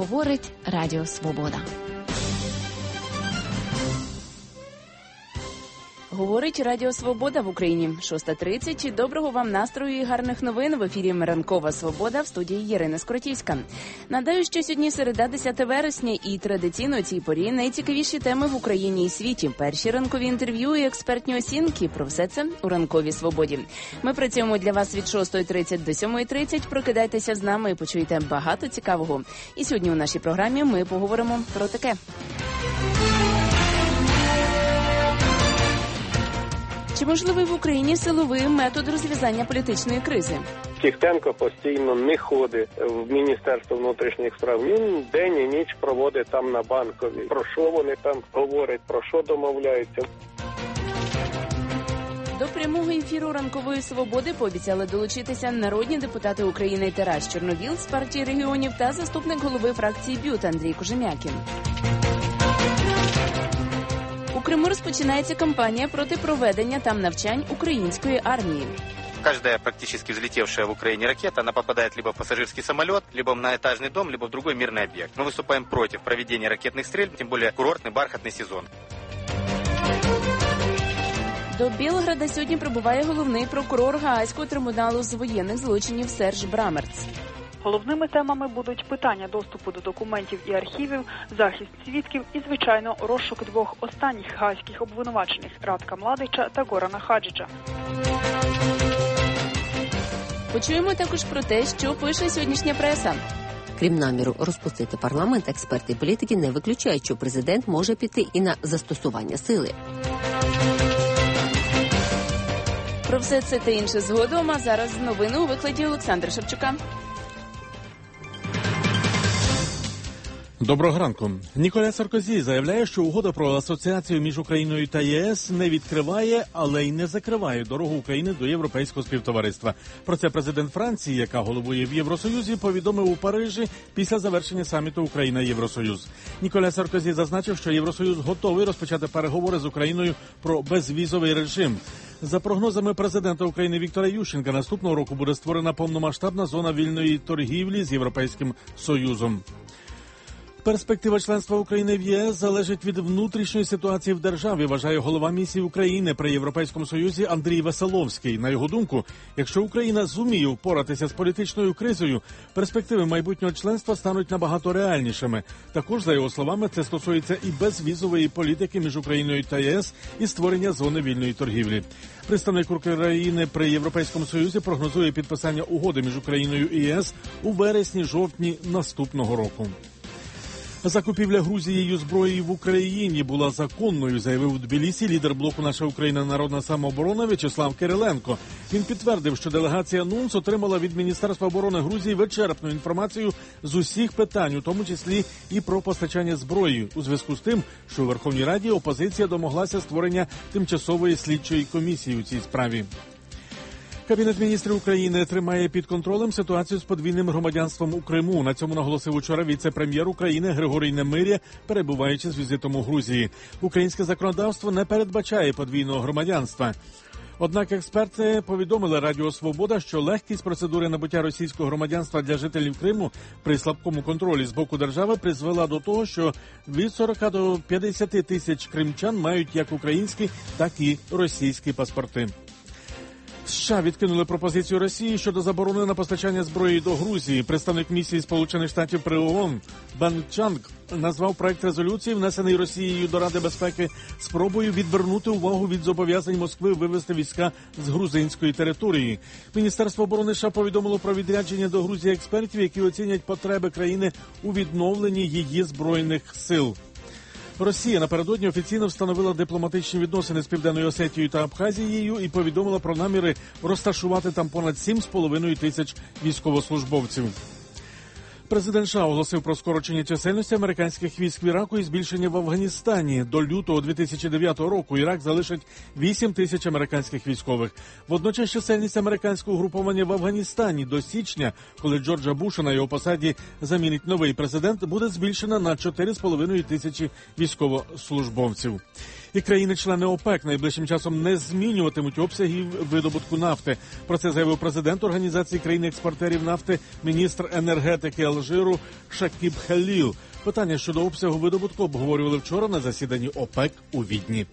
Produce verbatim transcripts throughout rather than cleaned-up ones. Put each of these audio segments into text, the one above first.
Говорить Радіо Свобода. Говорить Радіо Свобода в Україні. шоста тридцять. Доброго вам настрою і гарних новин. В ефірі «Ранкова Свобода», в студії Ірина Скоротівська. Нагадаю, що сьогодні середа, десяте вересня, і традиційно цій порі найцікавіші теми в Україні і світі. Перші ранкові інтерв'ю і експертні оцінки. Про все це у «Ранковій Свободі». Ми працюємо для вас від шостої тридцять до сьомої тридцять. Прокидайтеся з нами і почуєте багато цікавого. І сьогодні у нашій програмі ми поговоримо про таке. Чи можливий в Україні силовий метод розв'язання політичної кризи? Тихтенко постійно не ходить в Міністерство внутрішніх справ. Він день і ніч проводить там на Банковій. Про що вони там говорять, про що домовляються? До прямого ефіру «Ранкової Свободи» пообіцяли долучитися народні депутати України Тарас Чорновіл з партії регіонів та заступник голови фракції БЮТ Андрій Кожем'якін. У Криму розпочинається кампанія проти проведення там навчань української армії. Каждая практически взлетевшая в Украине ракета, она попадает либо в пассажирский самолет, либо на этажный дом, либо в другой мирный объект. Мы выступаем против проведения ракетных стрельб, тем более курортный бархатный сезон. До Білграда сьогодні прибуває головний прокурор Гаазького трибуналу з воєнних злочинів Серж Брамерц. Головними темами будуть питання доступу до документів і архівів, захист свідків і, звичайно, розшук двох останніх гаазьких обвинувачених – Радка Младича та Горана Хаджича. Почуємо також про те, що пише сьогоднішня преса. Крім наміру розпустити парламент, експерти і політики не виключають, що президент може піти і на застосування сили. Про все це та інше згодом, а зараз новини у викладі Олександра Шевчука. Доброго ранку. Ніколя Саркозі заявляє, що угода про асоціацію між Україною та ЄС не відкриває, але й не закриває дорогу України до європейського співтовариства. Про це президент Франції, яка головує в Євросоюзі, повідомив у Парижі після завершення саміту Україна-Євросоюз. Ніколя Саркозі зазначив, що Євросоюз готовий розпочати переговори з Україною про безвізовий режим. За прогнозами президента України Віктора Ющенка, наступного року буде створена повномасштабна зона вільної торгівлі з Європейським Союзом. Перспектива членства України в ЄС залежить від внутрішньої ситуації в державі, вважає голова місії України при Європейському Союзі Андрій Веселовський. На його думку, якщо Україна зуміє впоратися з політичною кризою, перспективи майбутнього членства стануть набагато реальнішими. Також, за його словами, це стосується і безвізової політики між Україною та ЄС і створення зони вільної торгівлі. Представник України при Європейському Союзі прогнозує підписання угоди між Україною і ЄС у вересні-жовтні наступного року. Закупівля Грузією зброї в Україні була законною, заявив у Тбілісі лідер блоку «Наша Україна. Народна самооборона» В'ячеслав Кириленко. Він підтвердив, що делегація НУНС отримала від Міністерства оборони Грузії вичерпну інформацію з усіх питань, у тому числі і про постачання зброї, у зв'язку з тим, що у Верховній Раді опозиція домоглася створення тимчасової слідчої комісії у цій справі. Кабінет міністрів України тримає під контролем ситуацію з подвійним громадянством у Криму. На цьому наголосив учора віце-прем'єр України Григорій Немиря, перебуваючи з візитом у Грузії. Українське законодавство не передбачає подвійного громадянства. Однак експерти повідомили Радіо Свобода, що легкість процедури набуття російського громадянства для жителів Криму при слабкому контролі з боку держави призвела до того, що від сорока до п'ятдесяти тисяч кримчан мають як українські, так і російські паспорти. США відкинули пропозицію Росії щодо заборони на постачання зброї до Грузії. Представник місії Сполучених Штатів при ООН Бен Чанг назвав проект резолюції, внесений Росією до Ради безпеки, спробою відвернути увагу від зобов'язань Москви вивести війська з грузинської території. Міністерство оборони США повідомило про відрядження до Грузії експертів, які оцінять потреби країни у відновленні її збройних сил. Росія напередодні офіційно встановила дипломатичні відносини з Південною Осетією та Абхазією і повідомила про наміри розташувати там понад сім з половиною тисяч військовослужбовців. Президент США оголосив про скорочення чисельності американських військ в Іраку і збільшення в Афганістані. До лютого дві тисячі дев'ятого року Ірак залишить вісім тисяч американських військових. Водночас чисельність американського угруповання в Афганістані до січня, коли Джорджа Буша на його посаді замінить новий президент, буде збільшена на чотири з половиною тисячі військовослужбовців. І країни-члени ОПЕК найближчим часом не змінюватимуть обсягів видобутку нафти. Про це заявив президент Організації країн-експортерів нафти, міністр енергетики Алжиру Шакіб Халіл. Питання щодо обсягу видобутку обговорювали вчора на засіданні ОПЕК у Відні.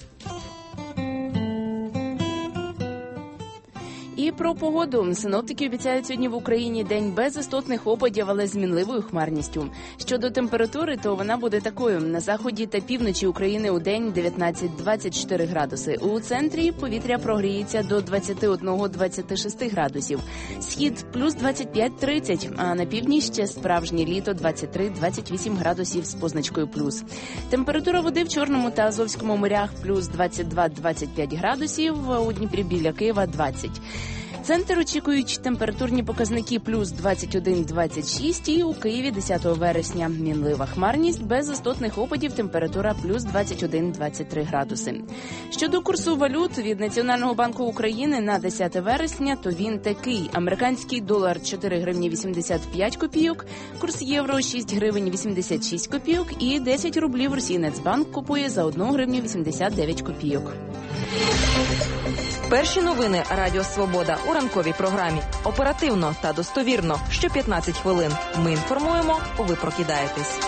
І про погоду. Синоптики обіцяють сьогодні в Україні день без істотних опадів, але з мінливою хмарністю. Щодо температури, то вона буде такою. На заході та півночі України у день дев'ятнадцять - двадцять чотири градуси. У центрі повітря прогріється до двадцять один - двадцять шість градусів. Схід – плюс двадцять п'ять - тридцять, а на півдні ще справжнє літо двадцять три - двадцять вісім градусів з позначкою плюс. Температура води в Чорному та Азовському морях – плюс двадцять два - двадцять п'ять градусів, у Дніпрі біля Києва – двадцять. Центр очікують температурні показники плюс двадцять один - двадцять шість і у Києві десятого вересня. Мінлива хмарність, без істотних опадів, температура плюс двадцять один - двадцять три градуси. Щодо курсу валют від Національного банку України на десяте вересня, то він такий. Американський долар чотири гривні вісімдесят п'ять копійок, курс євро шість гривень вісімдесят шість копійок і десять рублів Російнацбанк купує за одну гривню вісімдесят дев'ять копійок. Перші новини Радіо Свобода у ранковій програмі. Оперативно та достовірно. Що п'ятнадцять хвилин. Ми інформуємо, ви прокидаєтесь.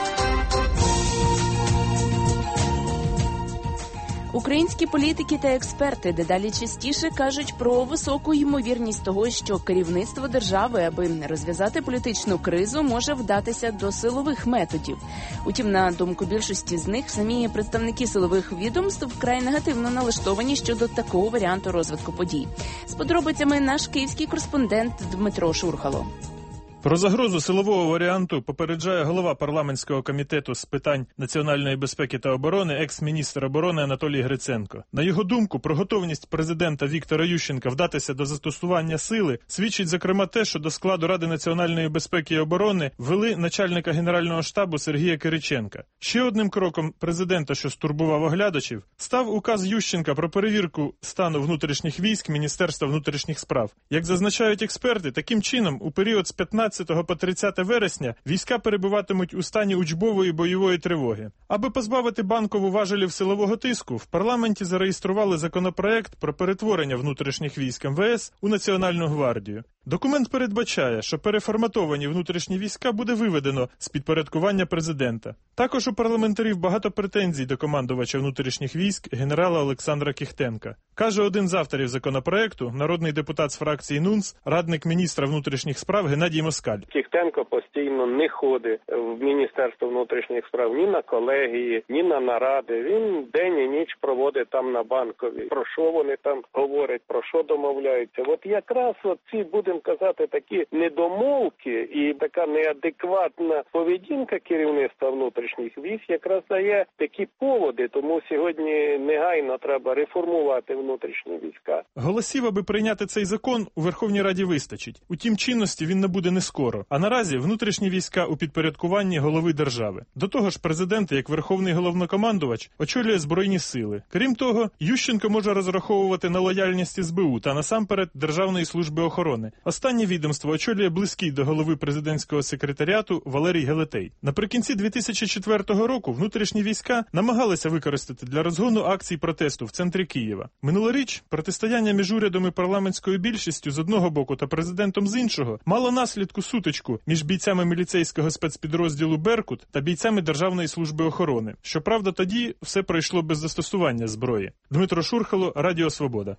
Українські політики та експерти дедалі частіше кажуть про високу ймовірність того, що керівництво держави, аби розв'язати політичну кризу, може вдатися до силових методів. Утім, на думку більшості з них, самі представники силових відомств вкрай негативно налаштовані щодо такого варіанту розвитку подій. З подробицями наш київський кореспондент Дмитро Шурхало. Про загрозу силового варіанту попереджає голова парламентського комітету з питань національної безпеки та оборони, екс-міністр оборони Анатолій Гриценко. На його думку, про готовність президента Віктора Ющенка вдатися до застосування сили свідчить, зокрема, те, що до складу Ради національної безпеки і оборони ввели начальника Генерального штабу Сергія Кириченка. Ще одним кроком президента, що стурбував оглядачів, став указ Ющенка про перевірку стану внутрішніх військ Міністерства внутрішніх справ. Як зазначають експерти, таким чином у період з п'ятнадцятого по тридцяте вересня війська перебуватимуть у стані учбової бойової тривоги. Аби позбавити Банкову важелів силового тиску, в парламенті зареєстрували законопроект про перетворення внутрішніх військ ем ве ес у Національну гвардію. Документ передбачає, що переформатовані внутрішні війська буде виведено з підпорядкування президента. Також у парламентарів багато претензій до командувача внутрішніх військ генерала Олександра Кіхтенка. Каже один з авторів законопроекту, народний депутат з фракції НУНС, радник міністра внутрішніх справ Геннадій Москаль. Кіхтенко постійно не ходить в Міністерство внутрішніх справ ні на колегії, ні на наради. Він день і ніч проводить там на Банковій. Про що вони там говорять, про що домовляються. От якраз от ці, будемо казати, такі недомовки і така неадекватна поведінка керівництва внутрішніх військ якраз дає такі поводи. Тому сьогодні негайно треба реформувати внутрішні війська. Голосів, аби прийняти цей закон, у Верховній Раді вистачить. Утім, чинності він набуде не скоро. А наразі внутрішні війська у підпорядкуванні голови держави. До того ж, президент, як верховний головнокомандувач, очолює Збройні сили. Крім того, Ющенко може розраховувати на лояльність ес бе у та насамперед Державної служби охорони. Останнє відомство очолює близький до голови президентського секретаріату Валерій Гелетей. Наприкінці дві тисячі четвертого року внутрішні війська намагалися використати для розгону акцій протесту в центрі Києва. Минулоріч протистояння між урядом і парламентською більшістю з одного боку та президентом з іншого мало наслідку сутичку між бійцями міліцейського спецпідрозділу «Беркут» та бійцями Державної служби охорони. Щоправда, тоді все пройшло без застосування зброї. Дмитро Шурхало, Радіо Свобода.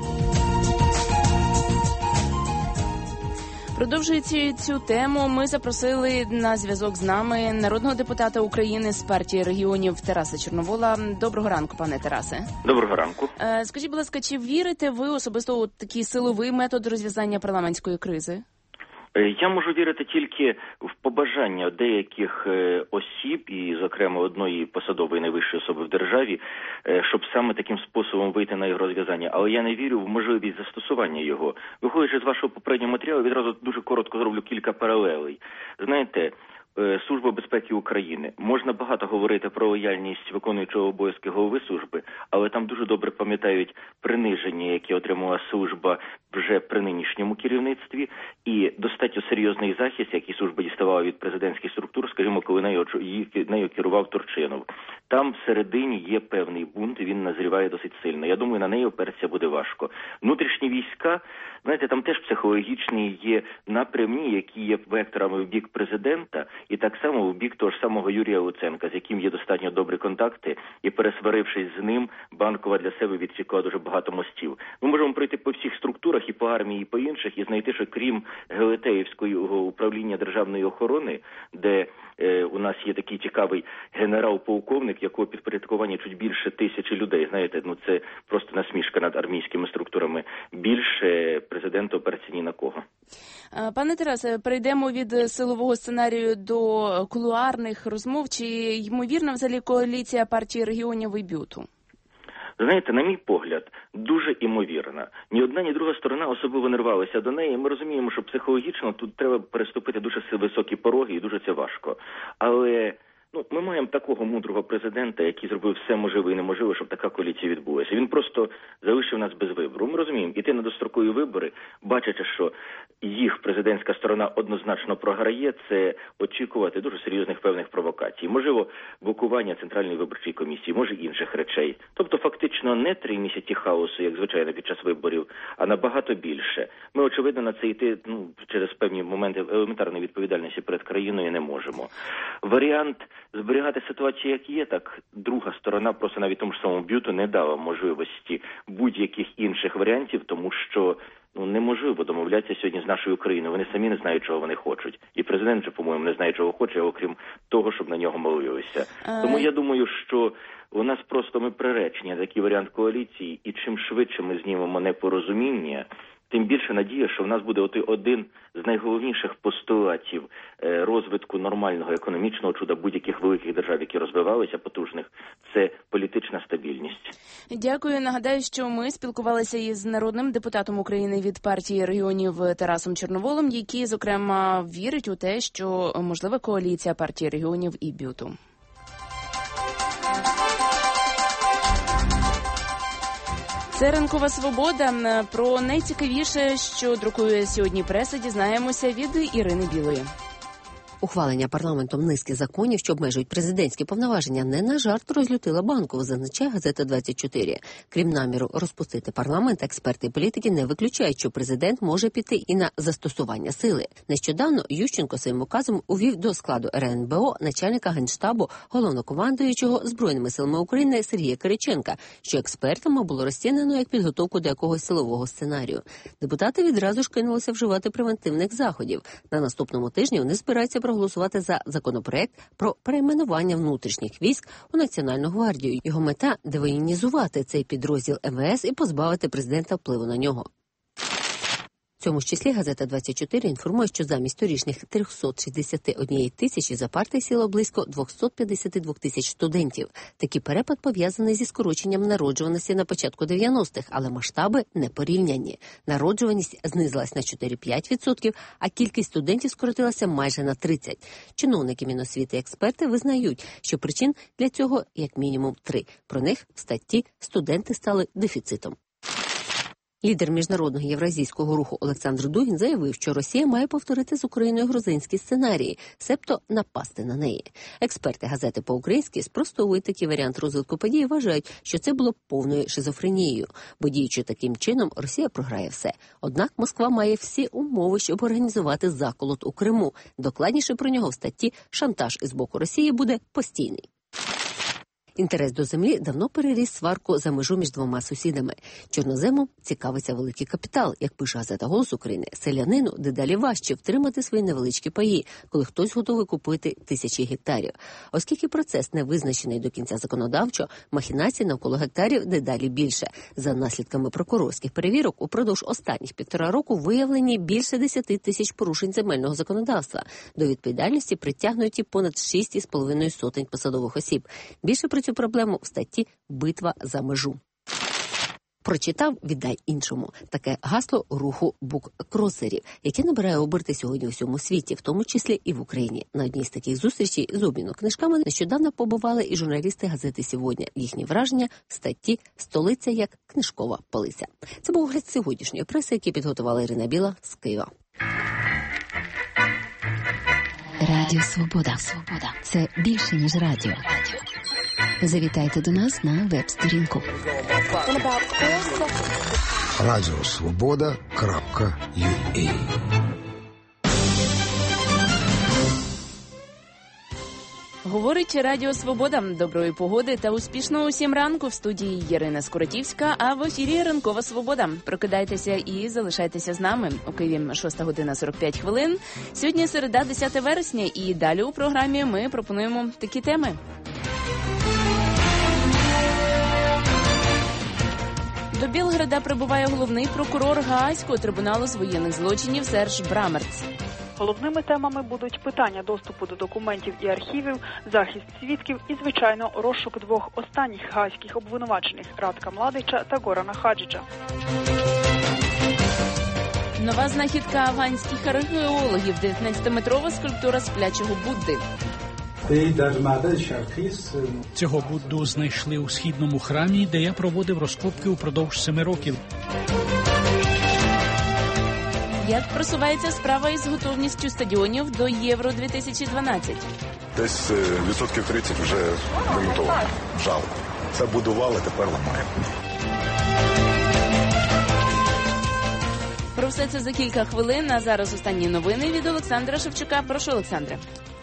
Продовжуючи цю тему, ми запросили на зв'язок з нами народного депутата України з партії регіонів Тараса Чорновола. Доброго ранку, пане Тарасе. Доброго ранку. Скажіть, будь ласка, чи вірите ви особисто у такий силовий метод розв'язання парламентської кризи? Я можу вірити тільки в побажання деяких осіб, і, зокрема, одної посадової найвищої особи в державі, щоб саме таким способом вийти на його розв'язання. Але я не вірю в можливість застосування його. Виходячи з вашого попереднього матеріалу, відразу дуже коротко зроблю кілька паралелей. Знаєте, Служба безпеки України. Можна багато говорити про лояльність виконуючого обов'язки голови служби, але там дуже добре пам'ятають приниження, яке отримала служба вже при нинішньому керівництві, і достатньо серйозний захист, який служба діставала від президентських структур, скажімо, коли нею, нею керував Турчинов. Там всередині є певний бунт, він назріває досить сильно. Я думаю, на неї опертися буде важко. Внутрішні війська, знаєте, там теж психологічні є напрямні, які є векторами в бік президента, і так само в бік того ж самого Юрія Луценка, з яким є достатньо добрі контакти, і пересварившись з ним, Банкова для себе відсікла дуже багато мостів. Ми можемо пройти по всіх структурах, і по армії, і по інших, і знайти, що крім Гелетеївського управління державної охорони, де е, у нас є такий цікавий генерал-полковник, якого підпорядкування чуть більше тисячі людей, знаєте, ну це просто насмішка над армійськими структурами, більше президента операції ні на кого. Пане Тарасе, перейдемо від силового сценарію до кулуарних розмов. Чи ймовірна взагалі коаліція партії регіонів і БЮТу? Знаєте, на мій погляд, дуже імовірна. Ні одна, ні друга сторона особливо не рвалися до неї. Ми розуміємо, що психологічно тут треба переступити дуже високі пороги і дуже це важко. Але ну, ми маємо такого мудрого президента, який зробив все можливе і неможливе, щоб така коаліція відбулася. Він просто залишив нас без вибору. Ми розуміємо, іти на дострокові вибори, бачачи, що їх президентська сторона однозначно програє, це очікувати дуже серйозних певних провокацій. Можливо, блокування Центральної виборчої комісії, може інших речей. Тобто фактично не три місяці хаосу, як звичайно під час виборів, а набагато більше. Ми, очевидно, на це йти ну, через певні моменти елементарної відповідальності перед країною не можемо. Варіант зберігати ситуацію, як є, так друга сторона просто навіть тому ж самому БЮТу не дала можливості будь-яких інших варіантів, тому що ну, неможливо домовлятися сьогодні з нашою Україною. Вони самі не знають, чого вони хочуть. І президент же, по-моєму, не знає, чого хоче, окрім того, щоб на нього молилися. А... Тому я думаю, що у нас просто ми приречені на такий варіант коаліції, і чим швидше ми знімемо непорозуміння, тим більше надія, що в нас буде один з найголовніших постулатів розвитку нормального економічного чуда будь-яких великих держав, які розвивалися потужних, це політична стабільність. Дякую. Нагадаю, що ми спілкувалися із народним депутатом України від партії регіонів Тарасом Чорноволом, який, зокрема, вірить у те, що можлива коаліція партії регіонів і БЮТу. Це «Ранкова свобода». Про найцікавіше, що друкує сьогодні преса, дізнаємося від Ірини Білої. Ухвалення парламентом низки законів, що обмежують президентські повноваження, не на жарт розлютила Банкову, зазначає газета двадцять чотири. Крім наміру розпустити парламент, експерти і політики не виключають, що президент може піти і на застосування сили. Нещодавно Ющенко своїм указом увів до складу ер ен бе о начальника Генштабу головнокомандуючого Збройними силами України Сергія Кириченка, що експертами було розцінено як підготовку до якогось силового сценарію. Депутати відразу ж кинулися вживати превентивних заходів. На наступному тижні вони збираються проголосувати за законопроект про перейменування внутрішніх військ у Національну гвардію. Його мета – девоєнізувати цей підрозділ ем ве ес і позбавити президента впливу на нього. В цьому ж числі газета двадцять чотири інформує, що замість торішніх триста шістдесят однієї тисячі за парти сіло близько двісті п'ятдесят два тисяч студентів. Такий перепад пов'язаний зі скороченням народжуваності на початку дев'яностих, але масштаби не порівнянні. Народжуваність знизилась на чотири-п'ять відсотків, а кількість студентів скоротилася майже на тридцять. Чиновники Міносвіти і експерти визнають, що причин для цього як мінімум три. Про них в статті «Студенти стали дефіцитом». Лідер міжнародного євразійського руху Олександр Дугін заявив, що Росія має повторити з Україною грузинські сценарії, себто напасти на неї. Експерти газети по-українськи спростовують такий варіант розвитку подій і вважають, що це було повною шизофренією, бо діючи таким чином, Росія програє все. Однак Москва має всі умови, щоб організувати заколот у Криму. Докладніше про нього в статті «Шантаж із боку Росії буде постійний». Інтерес до землі давно переріс сварку за межу між двома сусідами. Чорноземом цікавиться великий капітал. Як пише газета «Голос України», селянину дедалі важче втримати свої невеличкі паї, коли хтось готовий купити тисячі гектарів. Оскільки процес не визначений до кінця законодавчо, махінацій навколо гектарів дедалі більше. За наслідками прокурорських перевірок, упродовж останніх півтора року виявлені більше десяти тисяч порушень земельного законодавства. До відповідальності притягнуті понад шість із половиною сотень посадових осіб. Більше про цю проблему в статті «Битва за межу». Прочитав – віддай іншому. Таке гасло руху буккросерів, яке набирає оберти сьогодні у всьому світі, в тому числі і в Україні. На одній з таких зустрічей з обміну книжками нещодавно побували і журналісти газети «Сьогодні». Їхні враження – статті «Столиця як книжкова полиця». Це був огляд сьогоднішньої преси, який підготувала Ірина Біла з Києва. Радіо Свобода. Свобода. Це більше, ніж радіо. Завітайте до нас на веб-сторінку. радіо свобода крапка ю а. Говорить Радіо Свобода. Доброї погоди та успішного усім ранку. В студії Ірина Скоротівська, а в ефірі Ранкова Свобода. Прокидайтеся і залишайтеся з нами. У Києві шоста година сорок п'ять хвилин. Сьогодні середа, десяте вересня, і далі у програмі ми пропонуємо такі теми. До Білграда прибуває головний прокурор Гаазького трибуналу з воєнних злочинів Серж Брамерц. Головними темами будуть питання доступу до документів і архівів, захист свідків і, звичайно, розшук двох останніх гаазьких обвинувачених – Радка Младича та Горана Хаджича. Нова знахідка афганських археологів – дев'ятнадцятиметрова скульптура сплячого Будди. Цього Будду знайшли у східному храмі, де я проводив розкопки упродовж семи років. Як просувається справа із готовністю стадіонів до Євро дві тисячі дванадцять? Десь відсотків тридцять вже вимонтовано. Жалко. Це будували, тепер ламаємо. Про все це за кілька хвилин, а зараз останні новини від Олександра Шевчука. Прошу, Олександре.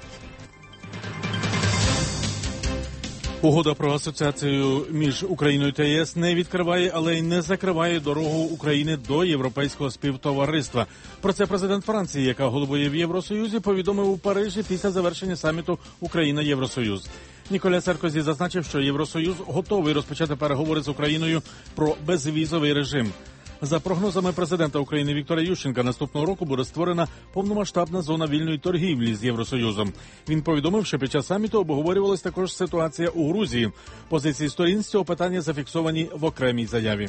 Угода про асоціацію між Україною та ЄС не відкриває, але й не закриває дорогу України до європейського співтовариства. Про це президент Франції, яка головує в Євросоюзі, повідомив у Парижі після завершення саміту Україна-Євросоюз. Ніколя Саркозі зазначив, що Євросоюз готовий розпочати переговори з Україною про безвізовий режим. За прогнозами президента України Віктора Ющенка, наступного року буде створена повномасштабна зона вільної торгівлі з Євросоюзом. Він повідомив, що під час саміту обговорювалась також ситуація у Грузії. Позиції сторін з цього питання зафіксовані в окремій заяві.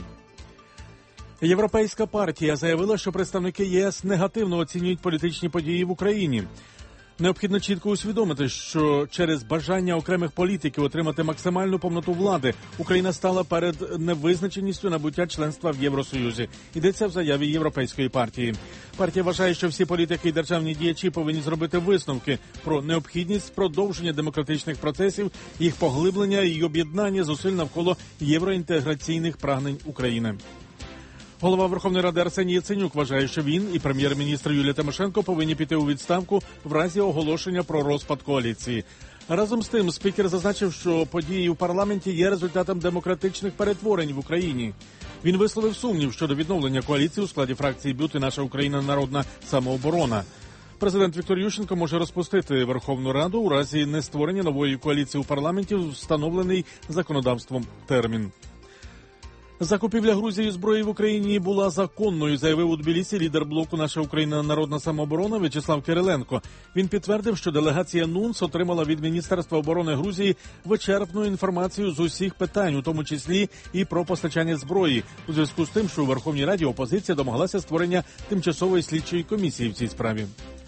Європейська партія заявила, що представники ЄС негативно оцінюють політичні події в Україні. Необхідно чітко усвідомити, що через бажання окремих політиків отримати максимальну повноту влади Україна стала перед невизначеністю набуття членства в Євросоюзі. Йдеться в заяві Європейської партії. Партія вважає, що всі політики і державні діячі повинні зробити висновки про необхідність продовження демократичних процесів, їх поглиблення і об'єднання зусиль навколо євроінтеграційних прагнень України. Голова Верховної Ради Арсеній Яценюк вважає, що він і прем'єр-міністр Юлія Тимошенко повинні піти у відставку в разі оголошення про розпад коаліції. Разом з тим, спікер зазначив, що події у парламенті є результатом демократичних перетворень в Україні. Він висловив сумнів щодо відновлення коаліції у складі фракції «БЮТ» і «Наша Україна. Народна самооборона». Президент Віктор Ющенко може розпустити Верховну Раду у разі нестворення нової коаліції у парламенті в встановлений законодавством термін. Закупівля Грузії зброї в Україні була законною, заявив у Тбілісі лідер блоку «Наша Україна. Народна самооборона» В'ячеслав Кириленко. Він підтвердив, що делегація НУНС отримала від Міністерства оборони Грузії вичерпну інформацію з усіх питань, у тому числі і про постачання зброї, у зв'язку з тим, що у Верховній Раді опозиція домоглася створення тимчасової слідчої комісії в цій справі.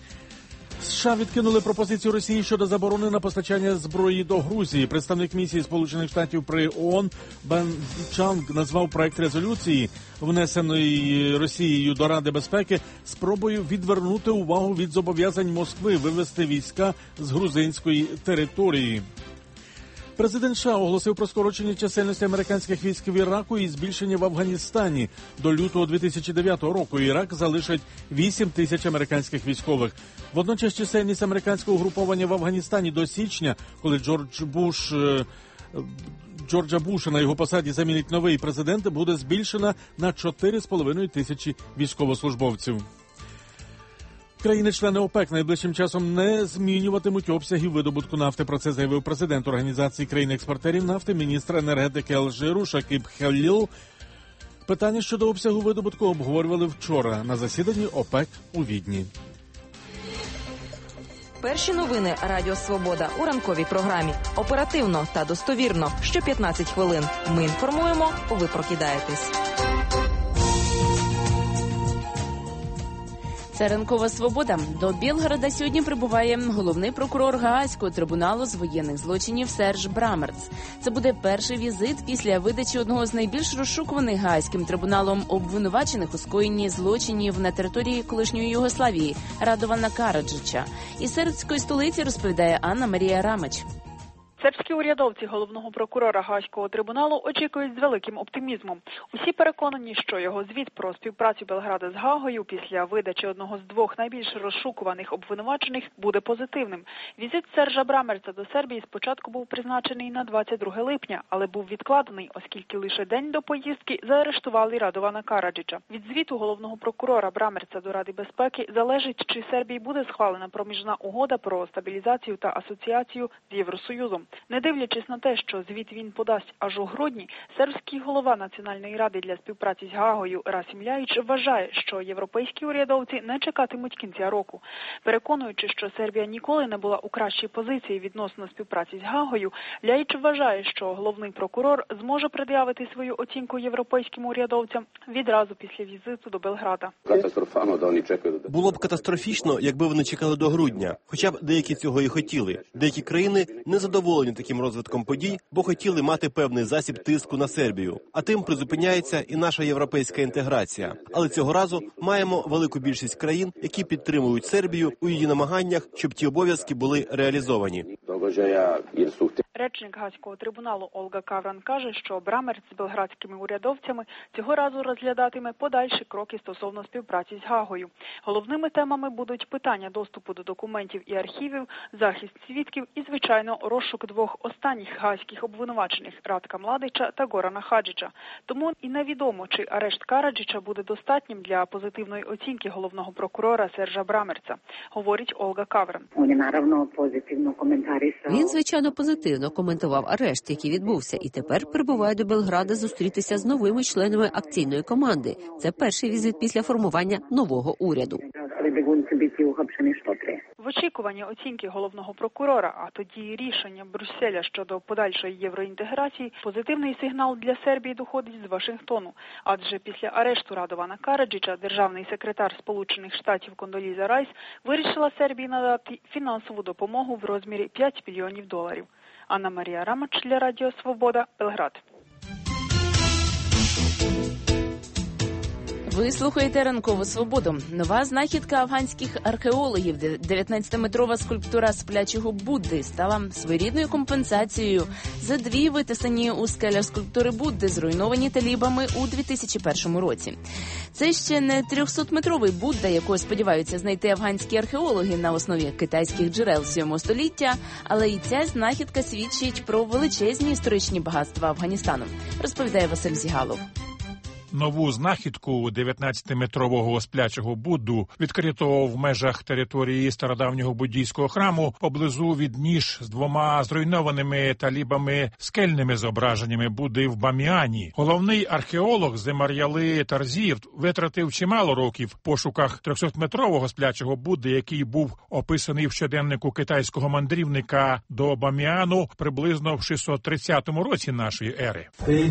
США відкинули пропозицію Росії щодо заборони на постачання зброї до Грузії. Представник місії Сполучених Штатів при ООН Бен Чанг назвав проект резолюції, внесеної Росією до Ради безпеки, спробою відвернути увагу від зобов'язань Москви вивести війська з грузинської території. Президент США оголосив про скорочення чисельності американських військ в Іраку і збільшення в Афганістані. До лютого дві тисячі дев'ятого року Ірак залишить вісім тисяч американських військових. Водночас чисельність американського угруповання в Афганістані до січня, коли Джордж Буш... Джорджа Буша на його посаді замінить новий президент, буде збільшена на чотири з половиною тисячі військовослужбовців. Країни-члени ОПЕК найближчим часом не змінюватимуть обсягів видобутку нафти. Про це заявив президент Організації країн-експортерів нафти, міністр енергетики Алжиру Шакіб Халіл. Питання щодо обсягу видобутку обговорювали вчора на засіданні ОПЕК у Відні. Перші новини Радіо Свобода у ранковій програмі. Оперативно та достовірно. Що п'ятнадцять хвилин. Ми інформуємо, ви прокидаєтесь. Це ранкова свобода. До Білгорода сьогодні прибуває головний прокурор Гаазького трибуналу з воєнних злочинів Серж Брамерц. Це буде перший візит після видачі одного з найбільш розшукуваних Гаазьким трибуналом обвинувачених у скоєнні злочинів на території колишньої Югославії Радована Караджича. Із сербської столиці розповідає Анна Марія Рамач. Сербські урядовці головного прокурора Гаазького трибуналу очікують з великим оптимізмом. Усі переконані, що його звіт про співпрацю Белграда з Гаагою після видачі одного з двох найбільш розшукуваних обвинувачених буде позитивним. Візит Сержа Брамерца до Сербії спочатку був призначений на двадцять друге липня, але був відкладений, оскільки лише день до поїздки заарештували Радована Караджича. Від звіту головного прокурора Брамерца до Ради безпеки залежить, чи Сербії буде схвалена проміжна угода про стабілізацію та асоціацію з Євросоюзом. Не дивлячись на те, що звіт він подасть аж у грудні, сербський голова Національної ради для співпраці з Гаагою Расим Ляїч вважає, що європейські урядовці не чекатимуть кінця року. Переконуючи, що Сербія ніколи не була у кращій позиції відносно співпраці з Гаагою, Ляїч вважає, що головний прокурор зможе пред'явити свою оцінку європейським урядовцям відразу після візиту до Белграда. Було б катастрофічно, якби вони чекали до грудня. Хоча б деякі цього і хотіли. Деякі країни не задоволені таким розвитком подій, бо хотіли мати певний засіб тиску на Сербію. А тим призупиняється і наша європейська інтеграція. Але цього разу маємо велику більшість країн, які підтримують Сербію у її намаганнях, щоб ті обов'язки були реалізовані. Речник Гаазького трибуналу Ольга Кавран каже, що Брамерц з белградськими урядовцями цього разу розглядатиме подальші кроки стосовно співпраці з Гаагою. Головними темами будуть питання доступу до документів і архівів, захист свідків і, звичайно, розшук двох останніх гаазьких обвинувачених – Радка Младича та Горана Хаджича. Тому і невідомо, чи арешт Караджича буде достатнім для позитивної оцінки головного прокурора Сержа Брамерца, говорить Ольга Кавран. Він, звичайно, позитивно коментував арешт, який відбувся, і тепер прибуває до Белграда зустрітися з новими членами акційної команди. Це перший візит після формування нового уряду. В очікуванні оцінки головного прокурора, а тоді рішення Брюсселя щодо подальшої євроінтеграції, позитивний сигнал для Сербії доходить з Вашингтону. Адже після арешту Радована Караджича державний секретар Сполучених Штатів Кондоліза Райс вирішила Сербії надати фінансову допомогу в розмірі п'ять мільйонів доларів. Анна Марія Рамач для Радіо Свобода, Белград. Ви слухаєте «Ранкову свободу». Нова знахідка афганських археологів, дев'ятнадцятиметрова скульптура сплячого Будди, стала своєрідною компенсацією за дві витисані у скелях скульптури Будди, зруйновані талібами у дві тисячі першому році. Це ще не трьохсотметровий Будда, якого сподіваються знайти афганські археологи на основі китайських джерел сьомого століття, але і ця знахідка свідчить про величезні історичні багатства Афганістану, розповідає Василь Зігалов. Нову знахідку дев'ятнадцятиметрового сплячого Будду відкрито в межах території стародавнього буддійського храму поблизу від ніж з двома зруйнованими талібами скельними зображеннями Будди в Баміані. Головний археолог Земар'яли Тарзієв витратив чимало років в пошуках трьохсотметрового сплячого Будди, який був описаний в щоденнику китайського мандрівника до Баміану приблизно в шістсот тридцятому році нашої ери.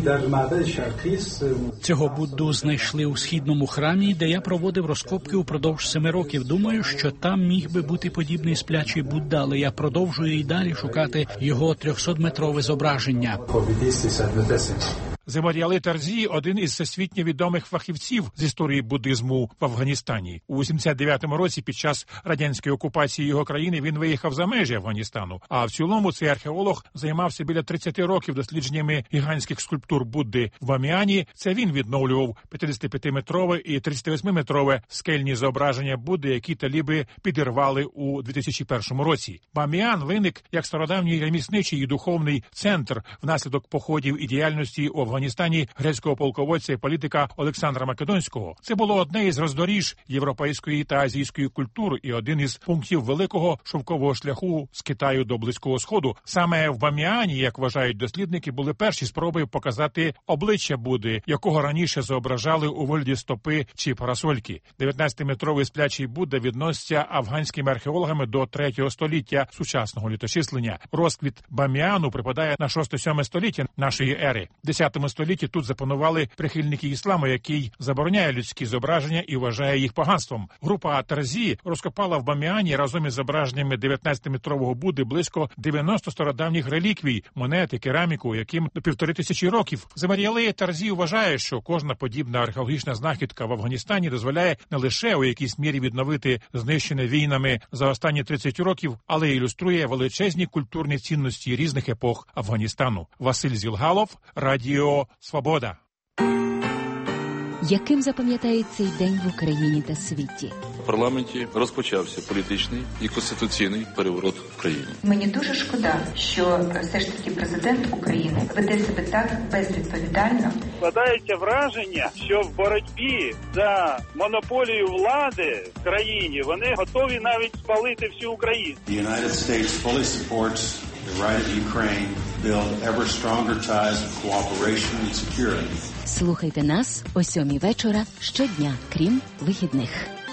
Цього Будду знайшли у східному храмі, де я проводив розкопки упродовж семи років. Думаю, що там міг би бути подібний сплячий Будда, але я продовжую і далі шукати його трьохсотметрове зображення. Земар'яли Тарзі – один із всесвітньо відомих фахівців з історії буддизму в Афганістані. У сімдесят дев'ятому році під час радянської окупації його країни він виїхав за межі Афганістану. А в цілому цей археолог займався біля тридцяти років дослідженнями гігантських скульптур Будди в Баміані. Це він відновлював п'ятдесятип'ятиметрове і тридцятивосьмиметрове скельні зображення Будди, які таліби підірвали у дві тисячі першому році. Баміан виник як стародавній ремісничий і духовний центр внаслідок походів і діяльності у Афганістані Афганістані грецького полководця і політика Олександра Македонського. Це було одне із роздоріж європейської та азійської культур і один із пунктів великого шовкового шляху з Китаю до Близького Сходу. Саме в Баміані, як вважають дослідники, були перші спроби показати обличчя Будди, якого раніше зображали у вигляді стопи чи парасольки. дев'ятнадцятиметровий сплячий Будда відноситься афганськими археологами до третього століття сучасного літочислення. Розквіт Баміану припадає на шосте-сьоме століття нашої ери. В десятому столітті тут запанували прихильники ісламу, який забороняє людські зображення і вважає їх поганством. Група Тарзі розкопала в Баміані разом із зображеннями дев'ятнадцятиметрового Будди близько дев'яносто стародавніх реліквій, монети, кераміку, яким до півтори тисячі років. Замаріали Тарзі вважає, що кожна подібна археологічна знахідка в Афганістані дозволяє не лише у якійсь мірі відновити знищене війнами за останні тридцять років, але й ілюструє величезні культурні цінності різних епох Афганістану. Василь Зілгалов, Радіо Свобода. Яким запам'ятає цей день в Україні та світі? В парламенті розпочався політичний і конституційний переворот в країні. Мені дуже шкода, що все ж таки президент України веде себе так безвідповідально. Складається враження, що в боротьбі за монополію влади в країні вони готові навіть спалити всю Україну. The United States fully supports the right of Ukraine to build ever stronger ties of cooperation and security. Слухайте нас о сьомій вечора щодня, крім вихідних.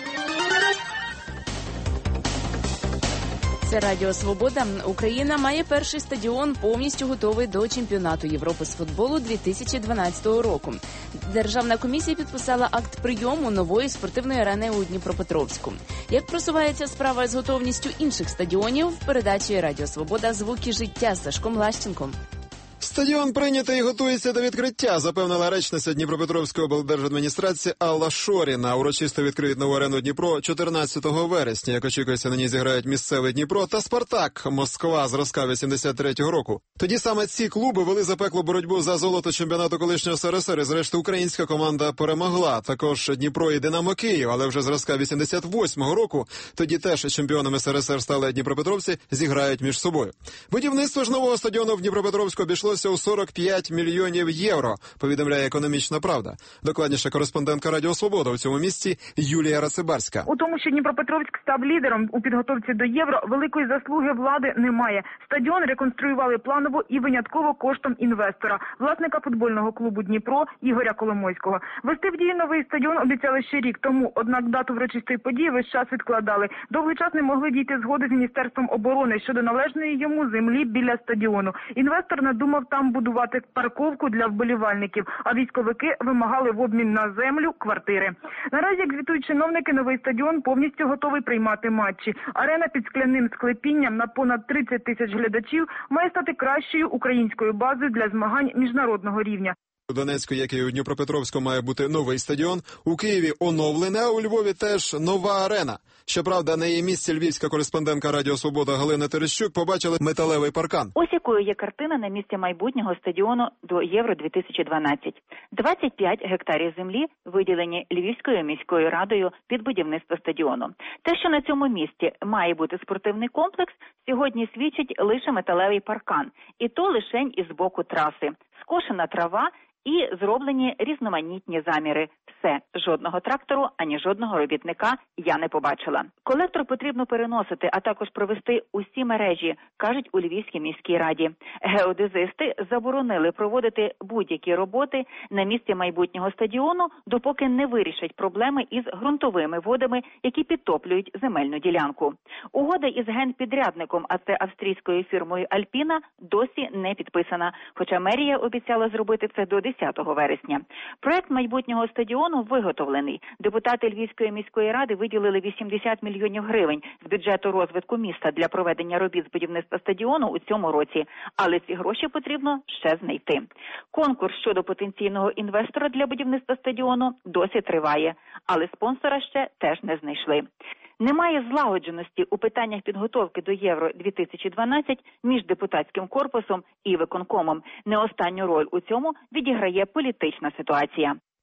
Це Радіо Свобода. Україна має перший стадіон повністю готовий до чемпіонату Європи з футболу дві тисячі дванадцятого року. Державна комісія підписала акт прийому нової спортивної арени у Дніпропетровську. Як просувається справа з готовністю інших стадіонів, в передачі Радіо Свобода «Звуки життя» з Сашком Лащенком. Стадіон прийнятий і готується до відкриття, запевнила речниця Дніпропетровської облдержадміністрації Алла Шоріна. Урочисто відкриють нову арену Дніпро чотирнадцятого вересня. Як очікується, на ній зіграють місцевий Дніпро та Спартак Москва зразка вісімдесят третього року. Тоді саме ці клуби вели запеклу боротьбу за золото чемпіонату колишнього ес ер ес ер, і зрештою українська команда перемогла. Також Дніпро і Динамо Київ, але вже зразка вісімдесят восьмого року, тоді теж чемпіонами ес ер ес ер стали дніпропетровці, зіграють між собою. Будівництво ж нового стадіону в Дніпропетровську обійшлося у сорок п'ять мільйонів євро, повідомляє «Економічна правда». Докладніше кореспондентка Радіо Свобода у цьому місці Юлія Рацибарська. У тому, що Дніпропетровськ став лідером у підготовці до Євро, великої заслуги влади немає. Стадіон реконструювали планово і винятково коштом інвестора, власника футбольного клубу «Дніпро» Ігоря Коломойського. Вести в дію новий стадіон обіцяли ще рік тому, однак дату врочистої події весь час відкладали. Довгий час не могли дійти згоди з Міністерством оборони щодо належної йому землі біля стадіону. Інвестор надумав там будувати парковку для вболівальників, а військовики вимагали в обмін на землю квартири. Наразі, як звітують чиновники, новий стадіон повністю готовий приймати матчі. Арена під скляним склепінням на понад тридцять тисяч глядачів має стати кращою українською базою для змагань міжнародного рівня. У Донецьку, як і у Дніпропетровську, має бути новий стадіон. У Києві оновлене, а у Львові теж нова арена. Щоправда, на її місці львівська кореспондентка Радіо Свобода Галина Терещук побачила металевий паркан. Ось якою є картина на місці майбутнього стадіону до Євро дві тисячі дванадцять. двадцять п'ять гектарів землі виділені Львівською міською радою під будівництво стадіону. Те, що на цьому місці має бути спортивний комплекс, сьогодні свідчить лише металевий паркан. І то лишень із боку траси. Скошена трава і зроблені різноманітні заміри. Все, жодного трактору, ані жодного робітника я не побачила. Колектор потрібно переносити, а також провести усі мережі, кажуть у Львівській міській раді. Геодезисти заборонили проводити будь-які роботи на місці майбутнього стадіону, допоки не вирішать проблеми із ґрунтовими водами, які підтоплюють земельну ділянку. Угода із генпідрядником, а це австрійською фірмою «Альпіна», досі не підписана, хоча мерія обіцяла зробити це до десятого вересня. Проект майбутнього стадіону виготовлений. Депутати Львівської міської ради виділили вісімдесят мільйонів гривень з бюджету розвитку міста для проведення робіт з будівництва стадіону у цьому році. Але ці гроші потрібно ще знайти. Конкурс щодо потенційного інвестора для будівництва стадіону досі триває, але спонсора ще теж не знайшли. Немає злагодженості у питаннях підготовки до Євро дві тисячі дванадцять між депутатським корпусом і виконкомом. Не останню роль у цьому відіграє політична ситуація.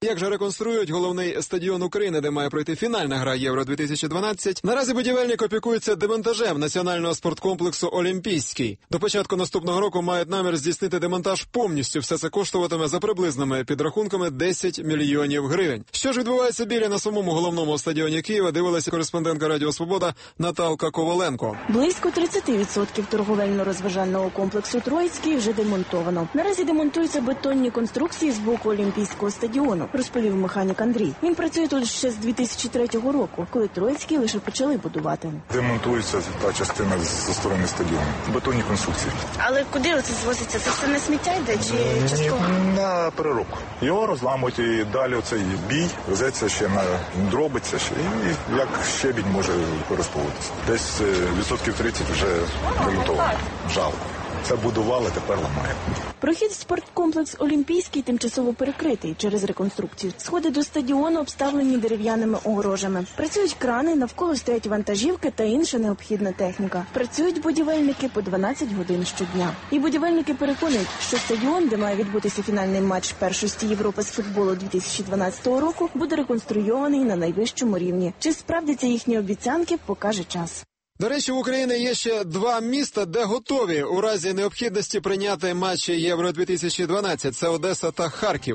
Як же реконструюють головний стадіон України, де має пройти фінальна гра Євро дві тисячі дванадцять? Наразі будівельник опікується демонтажем національного спорткомплексу «Олімпійський». До початку наступного року мають намір здійснити демонтаж повністю. Все це коштуватиме за приблизними підрахунками десять мільйонів гривень. Що ж відбувається біля на самому головному стадіоні Києва, дивилася кореспондентка Радіо Свобода Наталка Коваленко. Близько тридцять відсотків торговельно-розважального комплексу «Троїцький» вже демонтовано. Наразі демонтуються бетонні конструкції з боку Олімпійського стадіону, розповів механік Андрій. Він працює тут ще з дві тисячі третього року, коли Троїцький лише почали будувати. Демонтується та частина зі сторони стадіону. Бетонні конструкції. Але куди оце звозиться? Це все не сміття йде чи частково? Ні, на переробку. Його розламують і далі оцей бій везеться ще на дробиться ще і як щебінь може використовуватися. Десь відсотків тридцять вже демонтовано. Жалко. Це будували, тепер ламають. Прохід в спорткомплекс «Олімпійський» тимчасово перекритий через реконструкцію. Сходи до стадіону обставлені дерев'яними огорожами. Працюють крани, навколо стоять вантажівки та інша необхідна техніка. Працюють будівельники по дванадцять годин щодня. І будівельники переконують, що стадіон, де має відбутися фінальний матч першості Європи з футболу дві тисячі дванадцятого року, буде реконструйований на найвищому рівні. Чи справдяться їхні обіцянки, покаже час. До речі, в Україні є ще два міста, де готові у разі необхідності прийняти матчі Євро дві тисячі дванадцять. Це Одеса та Харків.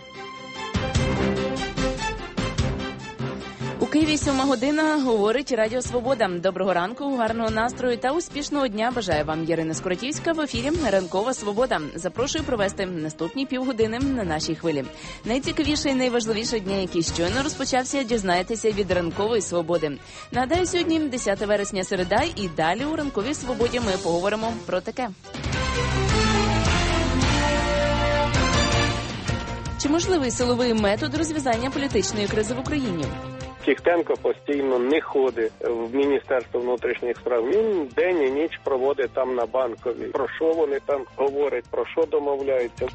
У Києві сьома година, говорить Радіо Свобода. Доброго ранку, гарного настрою та успішного дня бажає вам Ірина Скоротівська в ефірі «Ранкова Свобода». Запрошую провести наступні півгодини на нашій хвилі. Найцікавіше і найважливіше дня, який щойно розпочався, дізнаєтеся від «Ранкової Свободи». Нагадаю, сьогодні десяте вересня, середа, і далі у «Ранковій Свободі» ми поговоримо про таке. Чи можливий силовий метод розв'язання політичної кризи в Україні? Кіхтенко постійно не ходить в Міністерство внутрішніх справ. Він день і ніч проводить там на Банковій. Про що вони там говорять, про що домовляються.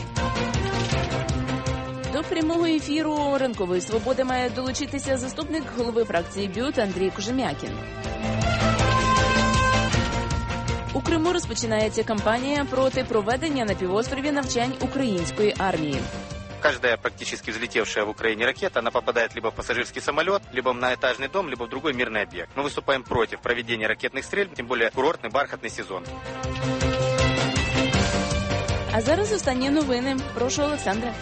До прямого ефіру «Ранкової Свободи» має долучитися заступник голови фракції БЮТ Андрій Кожем'якін. У Криму розпочинається кампанія проти проведення на півострові навчань української армії. Каждая практически взлетевшая в Украине ракета, она попадает либо в пассажирский самолет, либо в многоэтажный дом, либо в другой мирный объект. Мы выступаем против проведения ракетных стрельб, тем более курортный бархатный сезон. А зараз останні новини. Прошу, Олександре.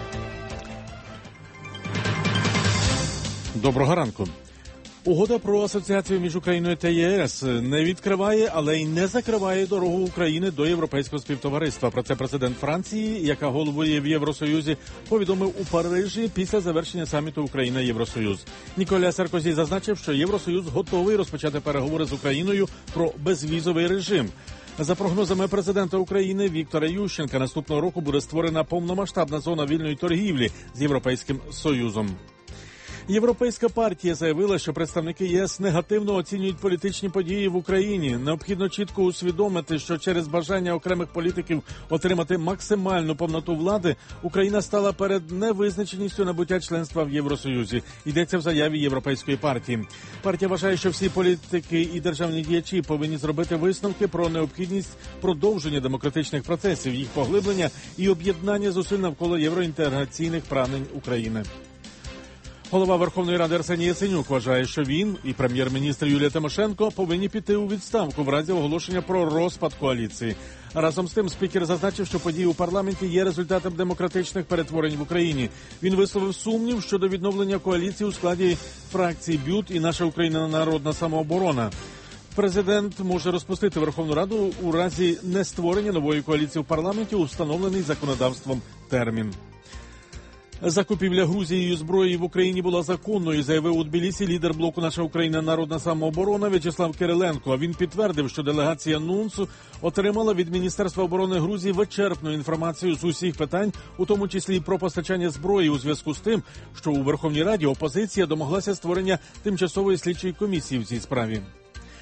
Доброго ранку. Угода про асоціацію між Україною та ЄС не відкриває, але й не закриває дорогу України до європейського співтовариства. Про це президент Франції, яка головує в Євросоюзі, повідомив у Парижі після завершення саміту Україна-Євросоюз. Ніколя Саркозі зазначив, що Євросоюз готовий розпочати переговори з Україною про безвізовий режим. За прогнозами президента України Віктора Ющенка, наступного року буде створена повномасштабна зона вільної торгівлі з Європейським Союзом. Європейська партія заявила, що представники ЄС негативно оцінюють політичні події в Україні. Необхідно чітко усвідомити, що через бажання окремих політиків отримати максимальну повноту влади, Україна стала перед невизначеністю набуття членства в Євросоюзі. Йдеться в заяві Європейської партії. Партія вважає, що всі політики і державні діячі повинні зробити висновки про необхідність продовження демократичних процесів, їх поглиблення і об'єднання зусиль навколо євроінтеграційних прагнень України. Голова Верховної Ради Арсеній Яценюк вважає, що він і прем'єр-міністр Юлія Тимошенко повинні піти у відставку в разі оголошення про розпад коаліції. Разом з тим, спікер зазначив, що події у парламенті є результатом демократичних перетворень в Україні. Він висловив сумнів щодо відновлення коаліції у складі фракції БЮТ і «Наша Україна народна самооборона». Президент може розпустити Верховну Раду у разі нестворення нової коаліції в парламенті у встановлений законодавством термін. Закупівля Грузією зброї в Україні була законною, заявив у Тбілісі лідер блоку «Наша Україна народна самооборона» В'ячеслав Кириленко. Він підтвердив, що делегація НУНСу отримала від Міністерства оборони Грузії вичерпну інформацію з усіх питань, у тому числі про постачання зброї, у зв'язку з тим, що у Верховній Раді опозиція домоглася створення тимчасової слідчої комісії в цій справі.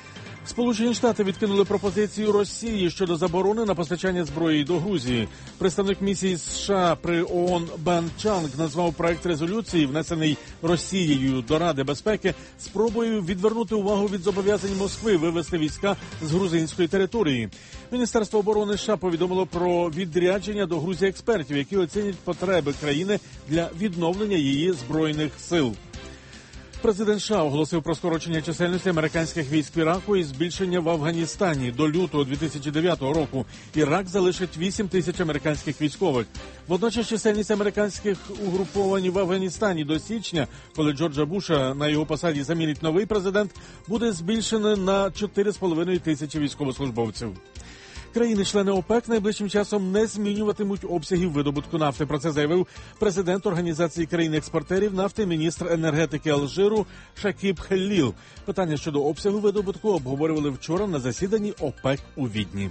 Сполучені Штати відкинули пропозицію Росії щодо заборони на постачання зброї до Грузії. Представник місії США при ООН Бен Чанг назвав проект резолюції, внесений Росією до Ради безпеки, спробою відвернути увагу від зобов'язань Москви вивести війська з грузинської території. Міністерство оборони США повідомило про відрядження до Грузії експертів, які оцінять потреби країни для відновлення її збройних сил. Президент США оголосив про скорочення чисельності американських військ в Іраку і збільшення в Афганістані. До лютого дві тисячі дев'ятого року Ірак залишить вісім тисяч американських військових. Водночас чисельність американських угруповань в Афганістані до січня, коли Джорджа Буша на його посаді замінить новий президент, буде збільшена на чотири з половиною тисячі військовослужбовців. Країни-члени ОПЕК найближчим часом не змінюватимуть обсягів видобутку нафти. Про це заявив президент Організації країн-експортерів нафти, міністр енергетики Алжиру Шакіб Хелліл. Питання щодо обсягу видобутку обговорювали вчора на засіданні ОПЕК у Відні.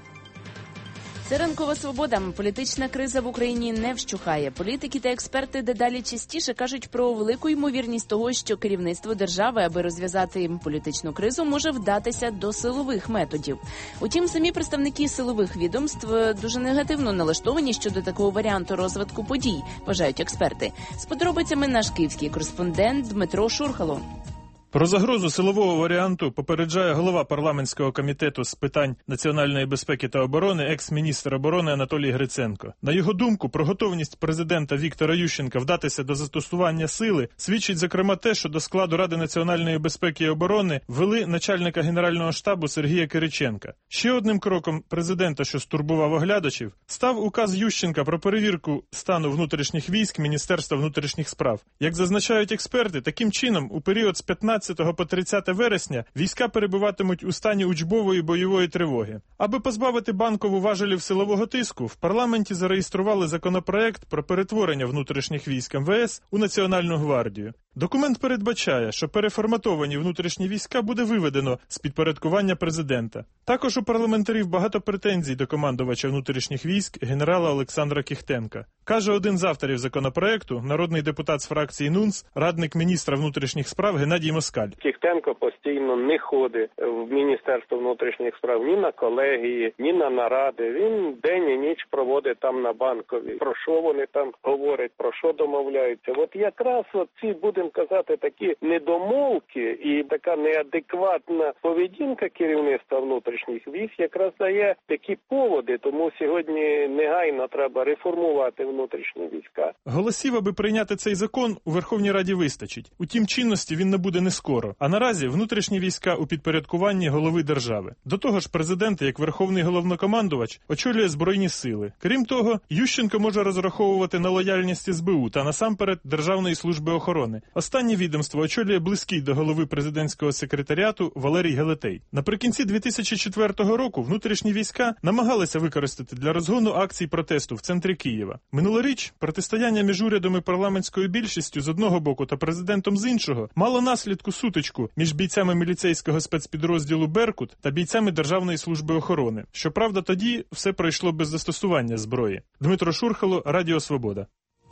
Це ранкова свобода. Політична криза в Україні не вщухає. Політики та експерти дедалі частіше кажуть про велику ймовірність того, що керівництво держави, аби розв'язати політичну кризу, може вдатися до силових методів. Утім, самі представники силових відомств дуже негативно налаштовані щодо такого варіанту розвитку подій, вважають експерти. З подробицями наш київський кореспондент Дмитро Шурхало. Про загрозу силового варіанту попереджає голова парламентського комітету з питань національної безпеки та оборони, екс-міністр оборони Анатолій Гриценко. На його думку, про готовність президента Віктора Ющенка вдатися до застосування сили свідчить, зокрема, те, що до складу Ради національної безпеки і оборони ввели начальника Генерального штабу Сергія Кириченка. Ще одним кроком президента, що стурбував оглядачів, став указ Ющенка про перевірку стану внутрішніх військ Міністерства внутрішніх справ. Як зазначають експерти, таким чином у період з п'ятнадцятого по тридцяте вересня війська перебуватимуть у стані учбової бойової тривоги. Аби позбавити Банкову важелів силового тиску, в парламенті зареєстрували законопроект про перетворення внутрішніх військ ем ве ес у Національну гвардію. Документ передбачає, що переформатовані внутрішні війська буде виведено з підпорядкування президента. Також у парламентарів багато претензій до командувача внутрішніх військ генерала Олександра Кіхтенка. Каже один з авторів законопроекту, народний депутат з фракції НУНС, радник міністра внутрішніх справ Геннадій Москаль. Кіхтенко постійно не ходить в Міністерство внутрішніх справ ні на колегії, ні на наради. Він день і ніч проводить там на Банковій. Про що вони там говорять, про що домовляються. От якраз от ці, будемо казати, такі недомовки і така неадекватна поведінка керівництва внутрішніх військ якраз дає такі поводи. Тому сьогодні негайно треба реформувати внутрішні війська. Голосів, аби прийняти цей закон, у Верховній Раді вистачить. Утім, чинності він набуде не скоро. А наразі внутрішні війська у підпорядкуванні голови держави. До того ж, президент, як верховний головнокомандувач, очолює Збройні сили. Крім того, Ющенко може розраховувати на лояльність ес бе у та насамперед Державної служби охорони. Останнє відомство очолює близький до голови президентського секретаріату Валерій Гелетей. Наприкінці дві тисячі четвертого року внутрішні війська намагалися використати для розгону акцій протесту в центрі Києва. Минулоріч протистояння між урядом і парламентською більшістю з одного боку та президентом з іншого мало наслідку сутичку між бійцями міліцейського спецпідрозділу «Беркут» та бійцями Державної служби охорони. Щоправда, тоді все пройшло без застосування зброї. Дмитро Шурхало, Радіо Свобода.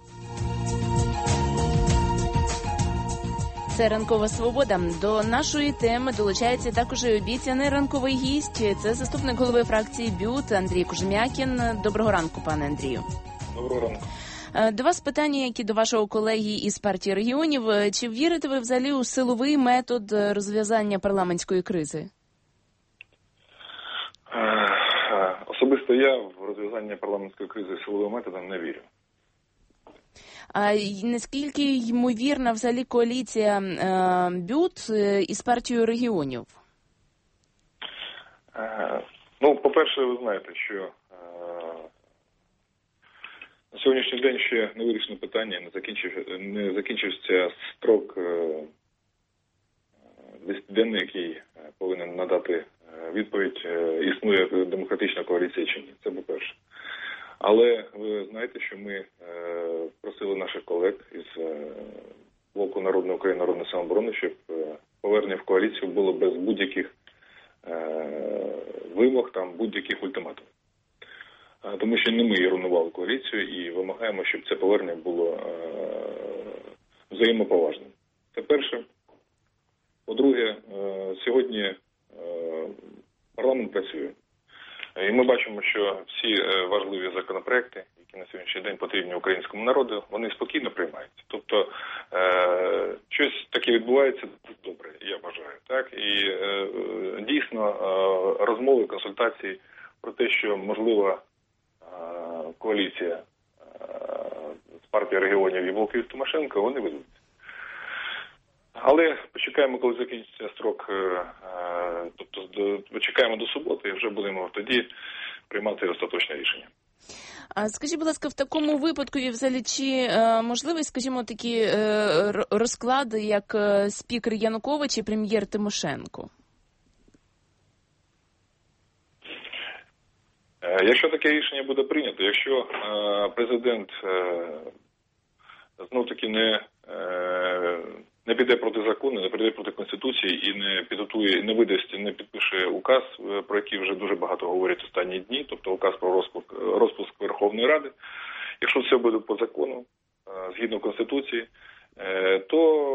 Це ранкова свобода. До нашої теми долучається також і обіцяний ранковий гість. Це заступник голови фракції БЮТ Андрій Кожем'якін. Доброго ранку, пане Андрію. Доброго ранку. До вас питання, які до вашого колеги із партії регіонів. Чи вірите ви взагалі у силовий метод розв'язання парламентської кризи? Особисто я в розв'язання парламентської кризи силовим методом не вірю. А наскільки ймовірна взагалі коаліція е, БЮТ із партією регіонів? Е, ну, по-перше, ви знаєте, що е, на сьогоднішній день ще не вирішено питання, не, закінчив, не закінчився строк е, десятиденний, який повинен надати відповідь, е, існує демократична коаліція чи ні. Це по-перше. Але ви знаєте, що ми е, просили наших колег із е, блоку Народної України, Народної самооборони, щоб е, повернення в коаліцію було без будь-яких е, вимог, там, будь-яких ультиматумів. Е, тому що не ми руйнували коаліцію і вимагаємо, щоб це повернення було е, взаємоповажним. Це перше. По-друге, е, сьогодні е, парламент працює. І ми бачимо, що всі важливі законопроекти, які на сьогоднішній день потрібні українському народу, вони спокійно приймаються. Тобто е- щось таке відбувається добре, я вважаю. Так? І е- дійсно е- розмови, консультації про те, що можлива е- коаліція е- з партії регіонів і Блоку Тимошенко, вони ведуться. Але почекаємо, коли закінчиться строк, тобто почекаємо до суботи і вже будемо тоді приймати остаточне рішення. А скажіть, будь ласка, в такому випадку взагалі чи е, можливі, скажімо, такі е, розклади, як е, спікер Янукович і прем'єр Тимошенко? Е, якщо таке рішення буде прийнято, якщо е, президент е, знов-таки не е, не піде проти закону, не піде проти Конституції і не підготує, не видасть, не підпише указ, про який вже дуже багато говорять останні дні, тобто указ про розпуск, розпуск Верховної Ради. Якщо все буде по закону, згідно Конституції, то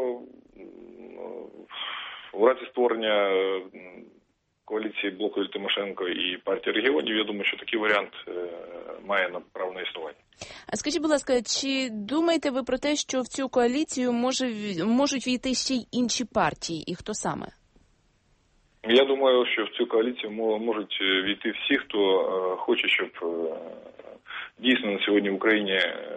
в разі створення коаліції Блоку Тимошенко і партії регіонів, я думаю, що такий варіант має право на існування. А скажіть, будь ласка, чи думаєте ви про те, що в цю коаліцію може, можуть війти ще й інші партії, і хто саме? Я думаю, що в цю коаліцію можуть війти всі, хто хоче, щоб дійсно на сьогодні в Україні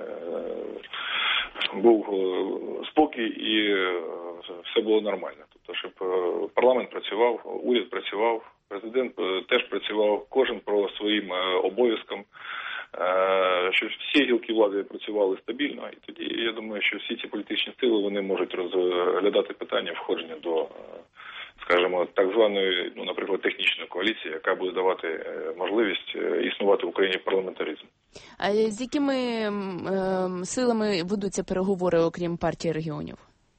був спокій і все було нормально. Тобто, щоб парламент працював, уряд працював, президент теж працював, кожен про своїм обов'язкам, щоб всі гілки влади працювали стабільно. І тоді, я думаю, що всі ці політичні сили, вони можуть розглядати питання входження до, скажімо, так званої, ну, наприклад, технічної коаліції, яка буде давати можливість існувати в Україні парламентаризм. А з якими е, силами ведуться переговори, окрім партії регіонів?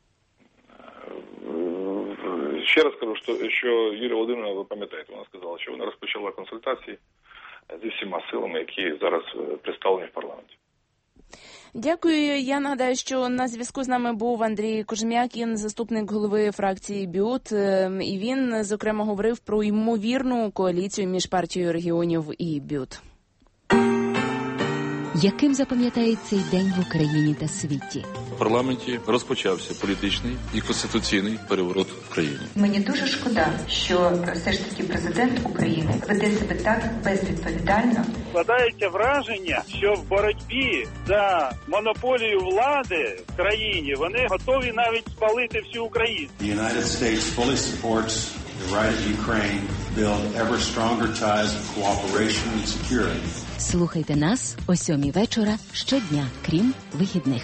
Ще раз кажу, що, що Юлія Володимирівна, ви пам'ятаєте, вона сказала, що вона розпочала консультації зі всіма силами, які зараз представлені в парламенті. Дякую. Я нагадаю, що на зв'язку з нами був Андрій Кожем'якін, заступник голови фракції БЮТ, і він, зокрема, говорив про ймовірну коаліцію між партією регіонів і БЮТ. Яким запам'ятається цей день в Україні та світі? В парламенті розпочався політичний і конституційний переворот в країні. Мені дуже шкода, що все ж таки президент України веде себе так безвідповідально. Складається враження, що в боротьбі за монополію влади в країні вони готові навіть спалити всю Україну. The United States fully supports the right of Ukraine to build ever stronger ties of cooperation and security. Слухайте нас о сьомій вечора щодня, крім вихідних.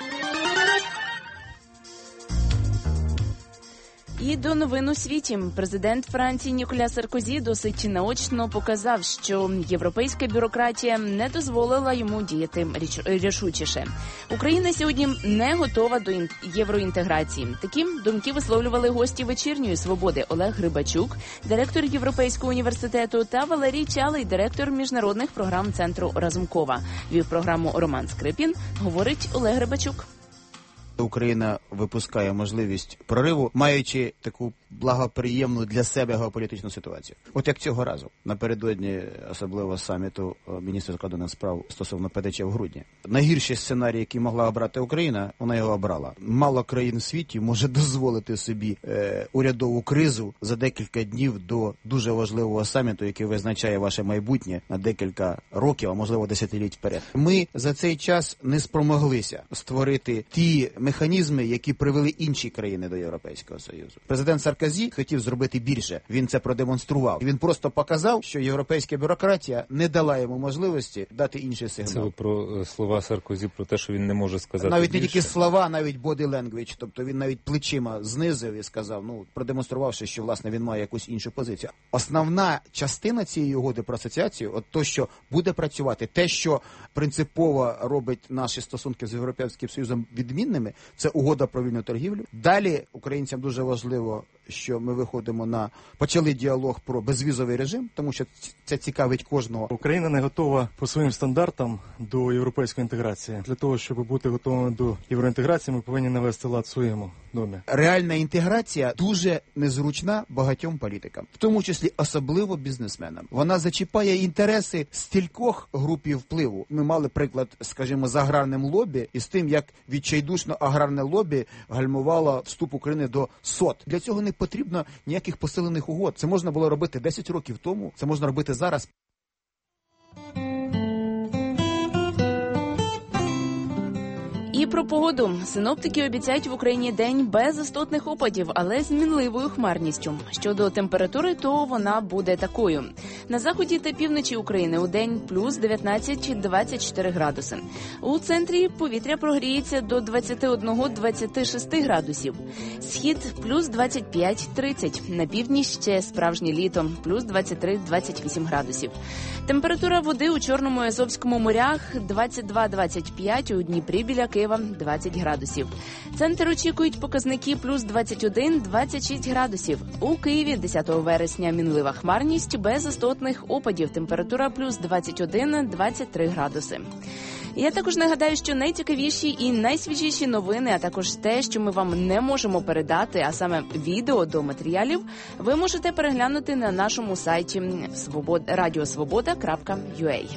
І до новин у світі. Президент Франції Ніколя Саркозі досить наочно показав, що європейська бюрократія не дозволила йому діяти рішучіше. Україна сьогодні не готова до євроінтеграції. Такі думки висловлювали гості вечірньої «Свободи» Олег Грибачук, директор Європейського університету, та Валерій Чалий, директор міжнародних програм Центру Разумкова. Вів програму Роман Скрипін, говорить Олег Грибачук. Україна випускає можливість прориву, маючи таку благоприємну для себе геополітичну ситуацію. От як цього разу, напередодні особливо саміту міністрів закордонних справ стосовно ПДЧ в грудні. Найгірший сценарій, який могла обрати Україна, вона його обрала. Мало країн в світі може дозволити собі е, урядову кризу за декілька днів до дуже важливого саміту, який визначає ваше майбутнє на декілька років, а можливо десятиліть вперед. Ми за цей час не спромоглися створити ті механізми, які привели інші країни до Європейського Союзу. Президент Саркозі хотів зробити більше. Він це продемонстрував. Він просто показав, що європейська бюрократія не дала йому можливості дати інший сигнал. Це ви про слова Саркозі, про те, що він не може сказати навіть більше? Не тільки слова, навіть body language. Тобто він навіть плечима знизив і сказав, ну, продемонструвавши, що, власне, він має якусь іншу позицію. Основна частина цієї угоди про асоціацію, от то, що буде працювати, те, що принципово робить наші стосунки з Європейським Союзом відмінними, це угода про вільну торгівлю. Далі українцям дуже важливо що ми виходимо на почали діалог про безвізовий режим, тому що це цікавить кожного. Україна не готова по своїм стандартам до європейської інтеграції. Для того, щоб бути готовими до євроінтеграції, ми повинні навести лад в своєму домі. Реальна інтеграція дуже незручна багатьом політикам, в тому числі особливо бізнесменам. Вона зачіпає інтереси стількох групів впливу. Ми мали приклад, скажімо, з аграрним лобі і з тим, як відчайдушно аграрне лобі гальмувало вступ України до СОТ. Для цього не потрібно ніяких посилених угод. Це можна було робити десять років тому, це можна робити зараз. І про погоду. Синоптики обіцяють в Україні день без істотних опадів, але з мінливою хмарністю. Щодо температури, то вона буде такою. На заході та півночі України у день плюс дев'ятнадцять - двадцять чотири градуси. У центрі повітря прогріється до двадцять один - двадцять шість градусів. Схід плюс двадцять п'ять - тридцять. На півдні ще справжнє літо плюс двадцять три - двадцять вісім градусів. Температура води у Чорному і Азовському морях двадцять два - двадцять п'ять, у Дніпрі біля Києва двадцять градусів. Центр очікують показники плюс двадцять один - двадцять шість градусів. У Києві десятого вересня мінлива хмарність без істотних опадів. Температура плюс двадцять один - двадцять три градуси. Я також нагадаю, що найцікавіші і найсвіжіші новини, а також те, що ми вам не можемо передати, а саме відео до матеріалів, ви можете переглянути на нашому сайті радіосвобода крапка ю а.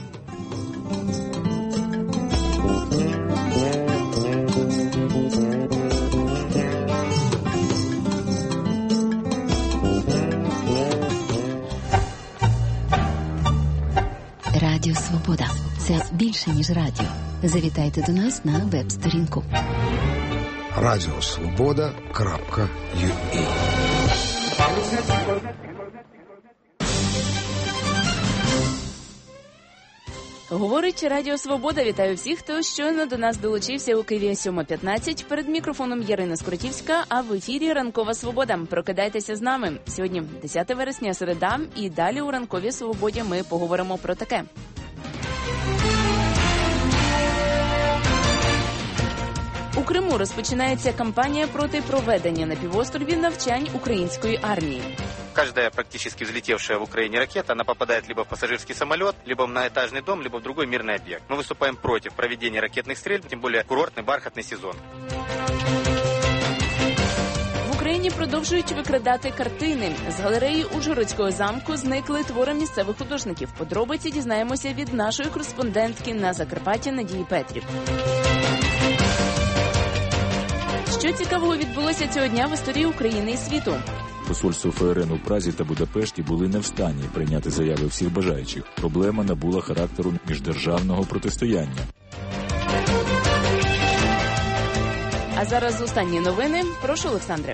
Радіо Свобода. Це більше, ніж радіо. Завітайте до нас на веб-сторінку. радіосвобода крапка ю а. Говорить Радіо Свобода. Вітаю всіх, хто щойно до нас долучився. У Києві сьома п'ятнадцять. Перед мікрофоном Ярина Скоротівська, а в ефірі Ранкова Свобода. Прокидайтеся з нами. Сьогодні десяте вересня, середа, і далі у Ранковій Свободі ми поговоримо про таке. У Криму розпочинається кампанія проти проведення на півострові навчань української армії. Каждая практически взлетевшая в Украине ракета, она попадает либо в пассажирский самолет, либо в многоэтажный дом, либо в другой мирный объект. Мы выступаем против проведения ракетных стрельб, тем более курортный бархатный сезон. В Україні продовжують викрадати картини. З галереї Ужгородського замку зникли твори місцевих художників. Подробиці дізнаємося від нашої кореспондентки на Закарпатті Надії Петрів. Що цікавого відбулося цього дня в історії України і світу? Посольство ФРН у Празі та Будапешті були не в стані прийняти заяви всіх бажаючих. Проблема набула характеру міждержавного протистояння. А зараз останні новини. Прошу, Олександре.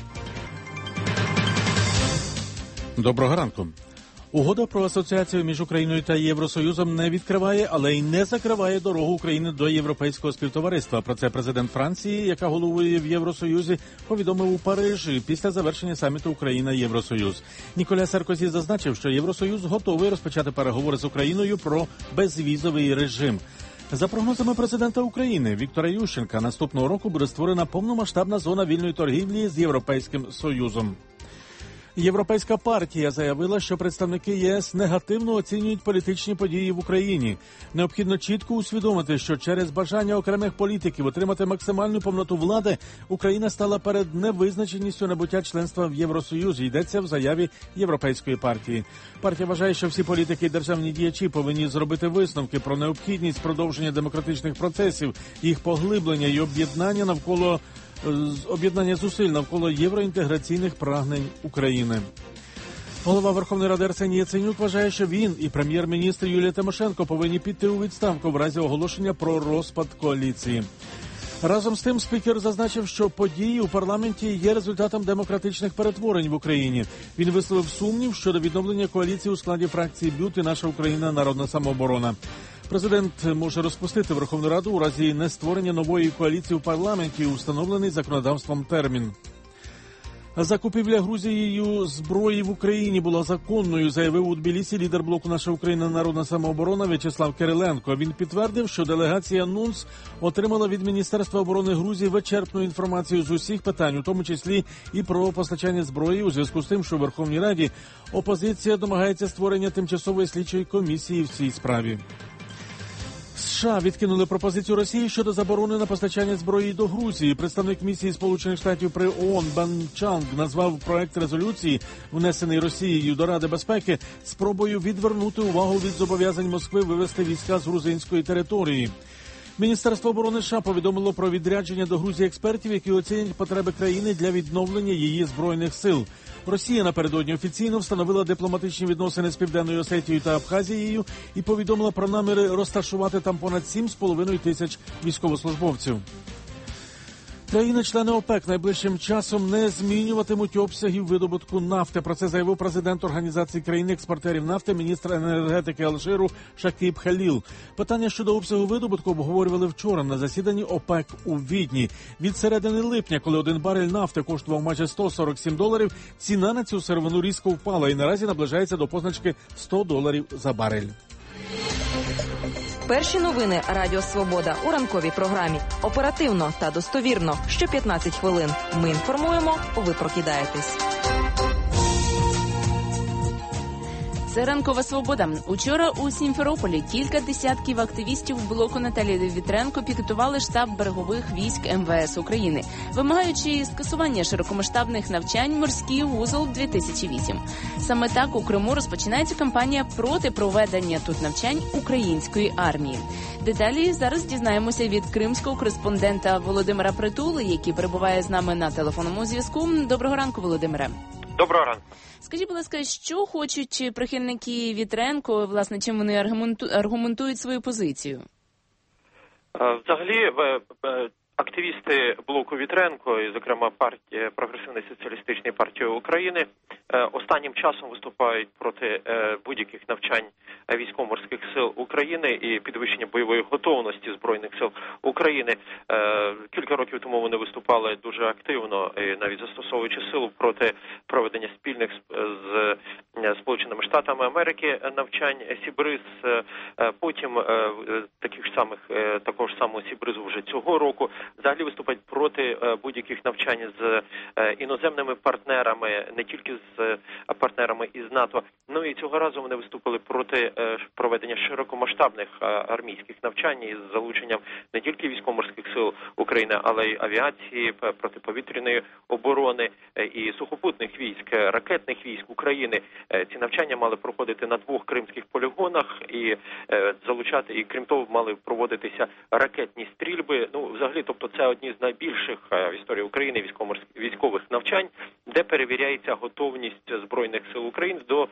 Доброго ранку. Угода про асоціацію між Україною та Євросоюзом не відкриває, але й не закриває дорогу України до Європейського співтовариства. Про це президент Франції, яка головує в Євросоюзі, повідомив у Парижі після завершення саміту Україна-Євросоюз. Ніколя Саркозі зазначив, що Євросоюз готовий розпочати переговори з Україною про безвізовий режим. За прогнозами президента України Віктора Ющенка, наступного року буде створена повномасштабна зона вільної торгівлі з Європейським Союзом. Європейська партія заявила, що представники ЄС негативно оцінюють політичні події в Україні. Необхідно чітко усвідомити, що через бажання окремих політиків отримати максимальну повноту влади Україна стала перед невизначеністю набуття членства в Євросоюзі, йдеться в заяві Європейської партії. Партія вважає, що всі політики і державні діячі повинні зробити висновки про необхідність продовження демократичних процесів, їх поглиблення і об'єднання навколо об'єднання зусиль навколо євроінтеграційних прагнень України. Голова Верховної Ради Арсеній Яценюк вважає, що він і прем'єр-міністр Юлія Тимошенко повинні піти у відставку в разі оголошення про розпад коаліції. Разом з тим, спікер зазначив, що події у парламенті є результатом демократичних перетворень в Україні. Він висловив сумнів щодо відновлення коаліції у складі фракції БЮТ і «Наша Україна. Народна самооборона». Президент може розпустити Верховну Раду у разі нестворення нової коаліції у парламенті у встановлений законодавством термін. Закупівля Грузією зброї в Україні була законною, заявив у Тбілісі лідер блоку «Наша Україна. Народна самооборона» В'ячеслав Кириленко. Він підтвердив, що делегація НУНС отримала від Міністерства оборони Грузії вичерпну інформацію з усіх питань, у тому числі і про постачання зброї, у зв'язку з тим, що в Верховній Раді опозиція домагається створення тимчасової слідчої комісії в цій справі. США відкинули пропозицію Росії щодо заборони на постачання зброї до Грузії. Представник місії Сполучених Штатів при ООН Бен Чанг назвав проект резолюції, внесений Росією до Ради безпеки, спробою відвернути увагу від зобов'язань Москви вивести війська з грузинської території. Міністерство оборони США повідомило про відрядження до Грузії експертів, які оцінять потреби країни для відновлення її збройних сил. Росія напередодні офіційно встановила дипломатичні відносини з Південною Осетією та Абхазією і повідомила про наміри розташувати там понад сім з половиною тисяч військовослужбовців. Країни-члени ОПЕК найближчим часом не змінюватимуть обсягів видобутку нафти. Про це заявив президент Організації країн-експортерів нафти, міністр енергетики Алжиру Шакіб Халіл. Питання щодо обсягу видобутку обговорювали вчора на засіданні ОПЕК у Відні. Від середини липня, коли один барель нафти коштував майже сто сорок сім доларів, ціна на цю сировину різко впала і наразі наближається до позначки сто доларів за барель. Перші новини Радіо Свобода у ранковій програмі. Оперативно та достовірно. Що п'ятнадцять хвилин. Ми інформуємо, ви прокидаєтесь. Це «Ранкова свобода». Учора у Сімферополі кілька десятків активістів блоку Наталії Вітренко пікетували штаб берегових військ ем ве ес України, вимагаючи скасування широкомасштабних навчань «Морський вузол-дві тисячі вісім». Саме так у Криму розпочинається кампанія проти проведення тут навчань української армії. Деталі зараз дізнаємося від кримського кореспондента Володимира Притули, який перебуває з нами на телефонному зв'язку. Доброго ранку, Володимире. Доброго ранку. Скажіть, будь ласка, що хочуть прихильники Вітренко, власне, чим вони аргументують свою позицію? Взагалі, активісти блоку Вітренко, і, зокрема, партія Прогресивної соціалістичної партії України, останнім часом виступають проти будь-яких навчань військово-морських сил України і підвищення бойової готовності Збройних сил України. Кілька років тому вони виступали дуже активно, навіть застосовуючи силу проти проведення спільних з Сполученими Штатами Америки навчань Сібриз. Потім таких ж самих, також самого Сібризу вже цього року. Взагалі виступають проти будь-яких навчань з іноземними партнерами, не тільки з партнерами із НАТО. Ну і цього разу вони виступили проти проведення широкомасштабних армійських навчань із залученням не тільки військово-морських сил України, але й авіації, протиповітряної оборони і сухопутних військ, ракетних військ України. Ці навчання мали проходити на двох кримських полігонах і залучати, і крім того, мали проводитися ракетні стрільби. Ну, взагалі, тобто це одні з найбільших в історії України військових навчань, де перевіряється готовність Збройних сил України до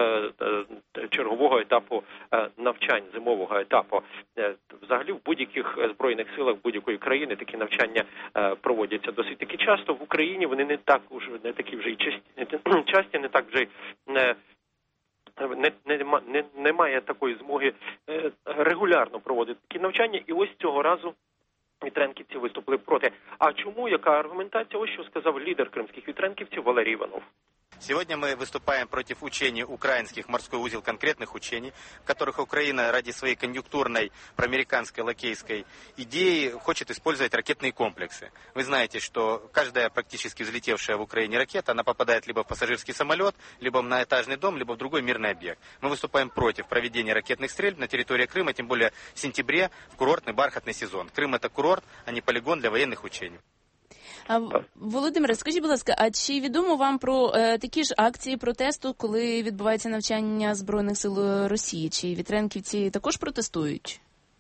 чергового етапу навчань, зимового етапу. Взагалі в будь-яких збройних силах будь-якої країни такі навчання проводяться досить таки часто. В Україні вони не так уже не такі вже й часті, часті, не так вже й не Не, не, не, немає такої змоги е, регулярно проводити такі навчання, і ось цього разу вітренківці виступили проти. А чому, яка аргументація? Ось що сказав лідер кримських вітренківців Валерій Іванов. Сегодня мы выступаем против учений украинских, морской узел конкретных учений, в которых Украина ради своей конъюнктурной проамериканской лакейской идеи хочет использовать ракетные комплексы. Вы знаете, что каждая практически взлетевшая в Украине ракета, она попадает либо в пассажирский самолет, либо на этажный дом, либо в другой мирный объект. Мы выступаем против проведения ракетных стрельб на территории Крыма, тем более в сентябре, в курортный бархатный сезон. Крым – это курорт, а не полигон для военных учений. А, Володимире, скажіть, будь ласка, а чи відомо вам про е, такі ж акції протесту, коли відбувається навчання Збройних сил Росії? Чи вітренківці також протестують?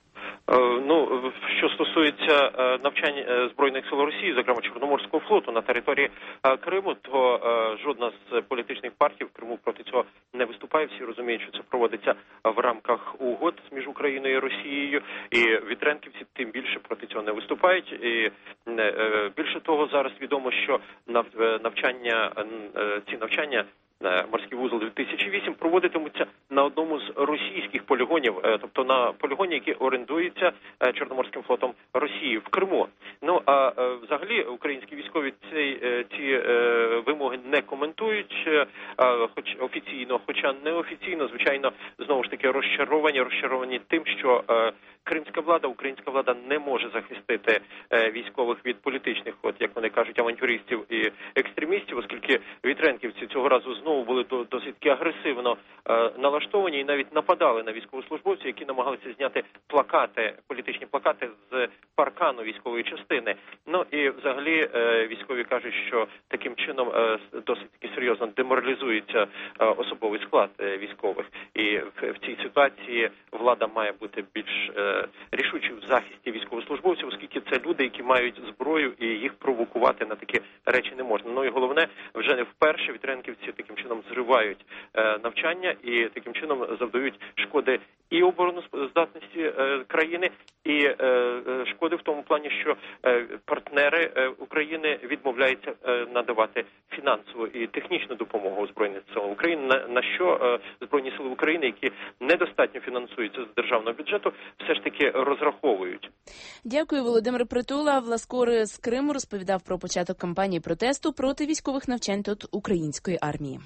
Ну, що стосується навчань Збройних сил Росії, зокрема Чорноморського флоту на території Криму, то жодна з політичних партій в Криму проти цього не виступає. Всі розуміють, що це проводиться в рамках угод між Україною і Росією, і вітренківці тим більше проти цього не виступають. І більше того, зараз відомо, що навчання, ці навчання «Морський вузол дві тисячі вісім» проводитимуться на одному з російських полігонів, тобто на полігоні, який орендується Чорноморським флотом Росії в Криму. Ну, а взагалі українські військові ці, ці вимоги не коментують, хоч офіційно, хоча неофіційно, звичайно, знову ж таки розчаровані, розчаровані тим, що кримська влада, українська влада не може захистити військових від політичних, от як вони кажуть, авантюристів і екстремістів, оскільки вітренківці цього разу знову були досить агресивно налаштовані і навіть нападали на військовослужбовців, які намагалися зняти плакати, політичні плакати з паркану військової частини. Ну і взагалі військові кажуть, що таким чином досить таки серйозно деморалізується особовий склад військових. І в цій ситуації влада має бути більш рішучою в захисті військовослужбовців, оскільки це люди, які мають зброю, і їх провокувати на такі речі не можна. Ну і головне, вже не вперше вітренківці таким чином зривають навчання і таким чином завдають шкоди і обороноздатності країни, і шкоди в тому плані, що партнери України відмовляються надавати фінансову і технічну допомогу Збройним силам України, на, на що Збройні сили України, які недостатньо фінансуються з державного бюджету, все ж таки розраховують. Дякую, Володимир Притула. Власкор з Криму розповідав про початок кампанії протесту проти військових навчань тут української армії.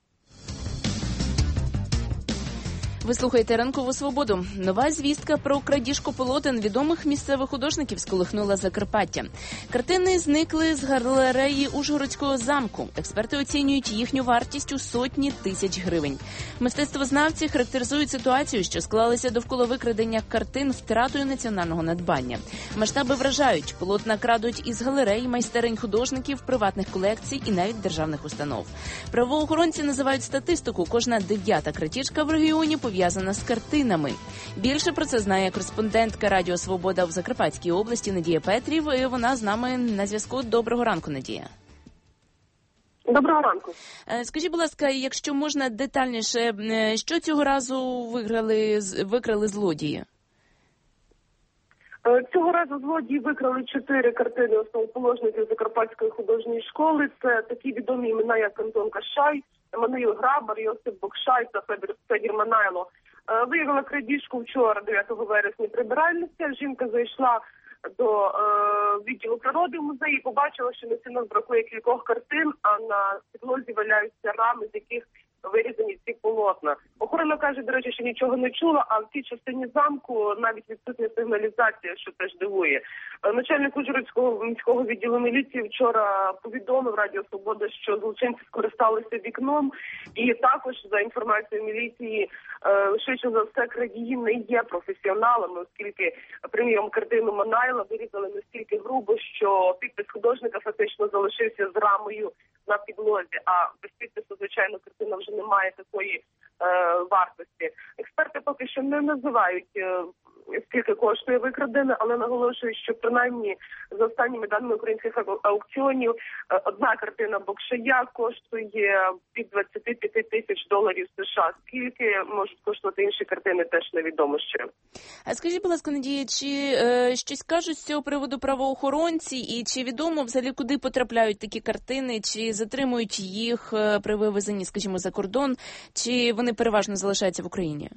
Ви слухаєте «Ранкову свободу». Нова звістка про крадіжку полотен відомих місцевих художників сколихнула Закарпаття. Картини зникли з галереї Ужгородського замку. Експерти оцінюють їхню вартість у сотні тисяч гривень. Мистецтвознавці характеризують ситуацію, що склалася довкола викрадення картин втратою національного надбання. Масштаби вражають. Полотна крадуть із галерей, майстерень художників, приватних колекцій і навіть державних установ. Правоохоронці називають статистику. Кожна дев'ята крадіжка в регіоні пов'язана з картинами. Більше про це знає кореспондентка Радіо Свобода в Закарпатській області Надія Петрів. Вона з нами на зв'язку. Доброго ранку, Надія. Доброго ранку. Скажіть, будь ласка, якщо можна детальніше, що цього разу виграли, викрали злодії? Цього разу злодії викрали чотири картини основоположників Закарпатської художньої школи. Це такі відомі імена, як Антон Кашай, Еммануїл Грабар, Йосип Бокшай та Федір, Федір Манайло. Виявила крадіжку вчора, дев'ятого вересня, прибиральниця. Жінка зайшла до е, відділу природи в музеї і побачила, що на стінах бракує кількох картин, а на підлозі валяються рами, з яких вирізані ці полотна. Охорона каже, до речі, що нічого не чула, а в цій частині замку навіть відсутня сигналізація, що теж дивує. Начальник Ужгородського міського відділу міліції вчора повідомив Радіо Свобода, що злочинці скористалися вікном, і також, за інформацією міліції, швидше за все, крадії не є професіоналами, оскільки преміум картину Манайла вирізали настільки грубо, що підпис художника фактично залишився з рамою на підлозі, а без підпису, звичайно, картина вже не має такої е, вартості. Експерти поки що не називають, е, скільки коштує викрадене, але наголошують, що принаймні за останніми даними українських аукціонів е, одна картина Бокшая коштує від двадцять п'ять тисяч доларів США. Скільки можуть коштувати інші картини, теж невідомо ще. А скажіть, будь ласка, Надія, чи е, щось кажуть з цього приводу правоохоронці, і чи відомо взагалі, куди потрапляють такі картини, чи затримують їх е, при вивезенні, скажімо, за кордон, чи вони переважно залишаються в Україні?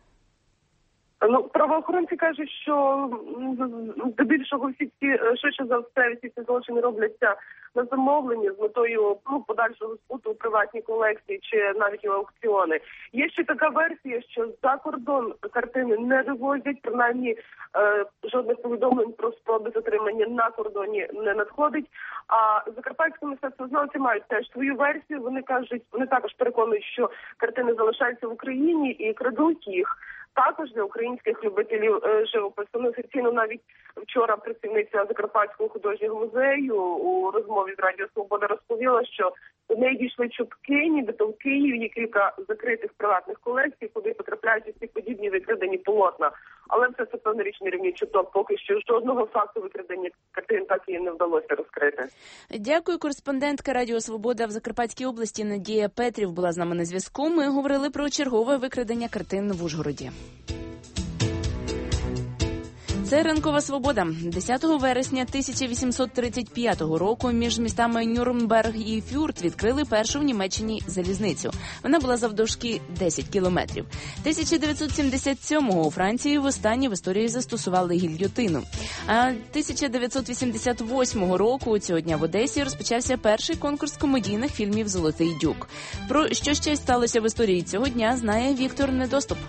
Ну, правоохоронці кажуть, що здебільшого всі ці, швидше за все, всі ці злочини робляться на замовлення з метою ну, подальшого збуту у приватні колекції чи навіть у аукціони. Є ще така версія, що за кордон картини не вивозять, принаймні е, жодних повідомлень про спроби затримання на кордоні не надходить. А закарпатські мистецтвознавці мають теж свою версію. Вони кажуть, вони також переконують, що картини залишаються в Україні і крадуть їх. Також для українських любителів е, живопису. Ну, офіційно навіть вчора працівниця Закарпатського художнього музею у розмові з Радіо Свобода розповіла, що до неї дійшли чутки, нібито в Києві є кілька закритих приватних колекцій, куди потрапляють усі подібні викрадені полотна. Але все це, певна річ, на рівні чуток. Поки що жодного факту викрадення картин так і не вдалося розкрити. Дякую. Кореспондентка Радіо Свобода в Закарпатській області Надія Петрів була з нами на зв'язку. Ми говорили про чергове викрадення картин в Ужгороді. Це ранкова свобода. десятого вересня тисяча вісімсот тридцять п'ятого року між містами Нюрнберг і Фюрт відкрили першу в Німеччині залізницю. Вона була завдовжки десять кілометрів. тисяча дев'ятсот сімдесят сьомого у Франції востаннє в історії застосували гільйотину. А тисяча дев'ятсот вісімдесят восьмого року цього дня в Одесі розпочався перший конкурс комедійних фільмів «Золотий дюк». Про що ще сталося в історії цього дня, знає Віктор Недоступ.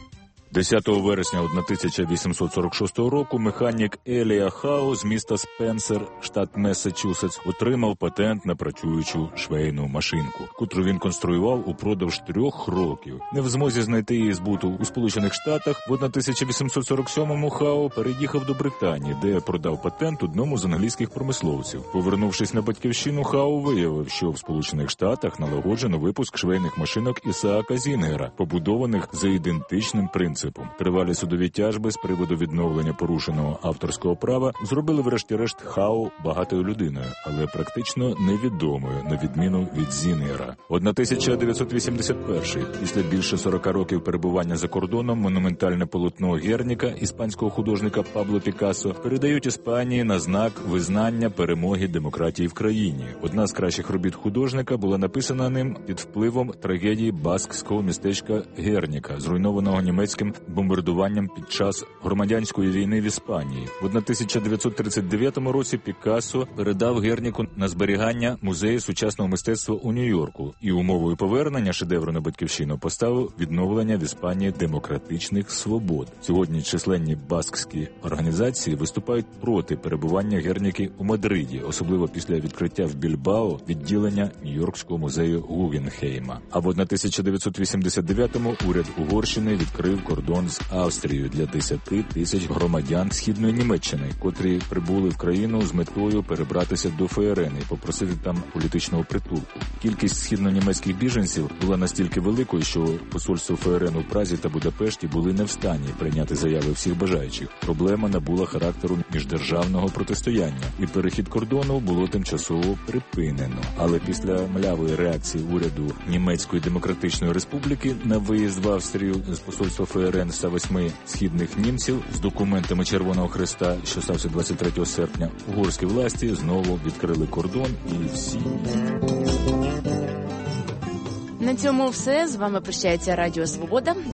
десятого вересня тисяча вісімсот сорок шостого року механік Елія Хау з міста Спенсер, штат Мессачусетс, отримав патент на працюючу швейну машинку, котру він конструював упродовж трьох років. Не в змозі знайти її збуту у Сполучених Штатах, в тисяча вісімсот сорок сьомому Хау переїхав до Британії, де продав патент одному з англійських промисловців. Повернувшись на батьківщину, Хау виявив, що в Сполучених Штатах налагоджено випуск швейних машинок Ісаака Зінгера, побудованих за ідентичним принципом. Тривалі судові тяжби з приводу відновлення порушеного авторського права зробили врешті-решт Хау багатою людиною, але практично невідомою, на відміну від Зінгера. тисяча дев'ятсот вісімдесят перший. Після більше сорока років перебування за кордоном монументальне полотно Герніка іспанського художника Пабло Пікассо передають Іспанії на знак визнання перемоги демократії в країні. Одна з кращих робіт художника була написана ним під впливом трагедії баскського містечка Герніка, зруйнованого німецьким бомбардуванням під час громадянської війни в Іспанії. В тисяча дев'ятсот тридцять дев'ятому році Пікассо передав Герніку на зберігання Музею сучасного мистецтва у Нью-Йорку і умовою повернення шедевру на батьківщину поставив відновлення в Іспанії демократичних свобод. Сьогодні численні баскські організації виступають проти перебування Герніки у Мадриді, особливо після відкриття в Більбао відділення Нью-Йоркського музею Гугенхейма. А в тисяча дев'ятсот вісімдесят дев'ятому уряд Угорщини відкрив кордон з Австрією для десяти тисяч громадян Східної Німеччини, котрі прибули в країну з метою перебратися до ФРН і попросити там політичного притулку. Кількість східнонімецьких біженців була настільки великою, що посольство ФРН у Празі та Будапешті були не в стані прийняти заяви всіх бажаючих. Проблема набула характеру міждержавного протистояння, і перехід кордону було тимчасово припинено. Але після млявої реакції уряду Німецької Демократичної Республіки на виїзд в Австрію з посольства ФРН ста восьми східних німців з документами Червоного Хреста, що стався двадцять третього серпня, угорські власті знову відкрили кордон і всі. На цьому все. З вами прощається Радіо Свобода.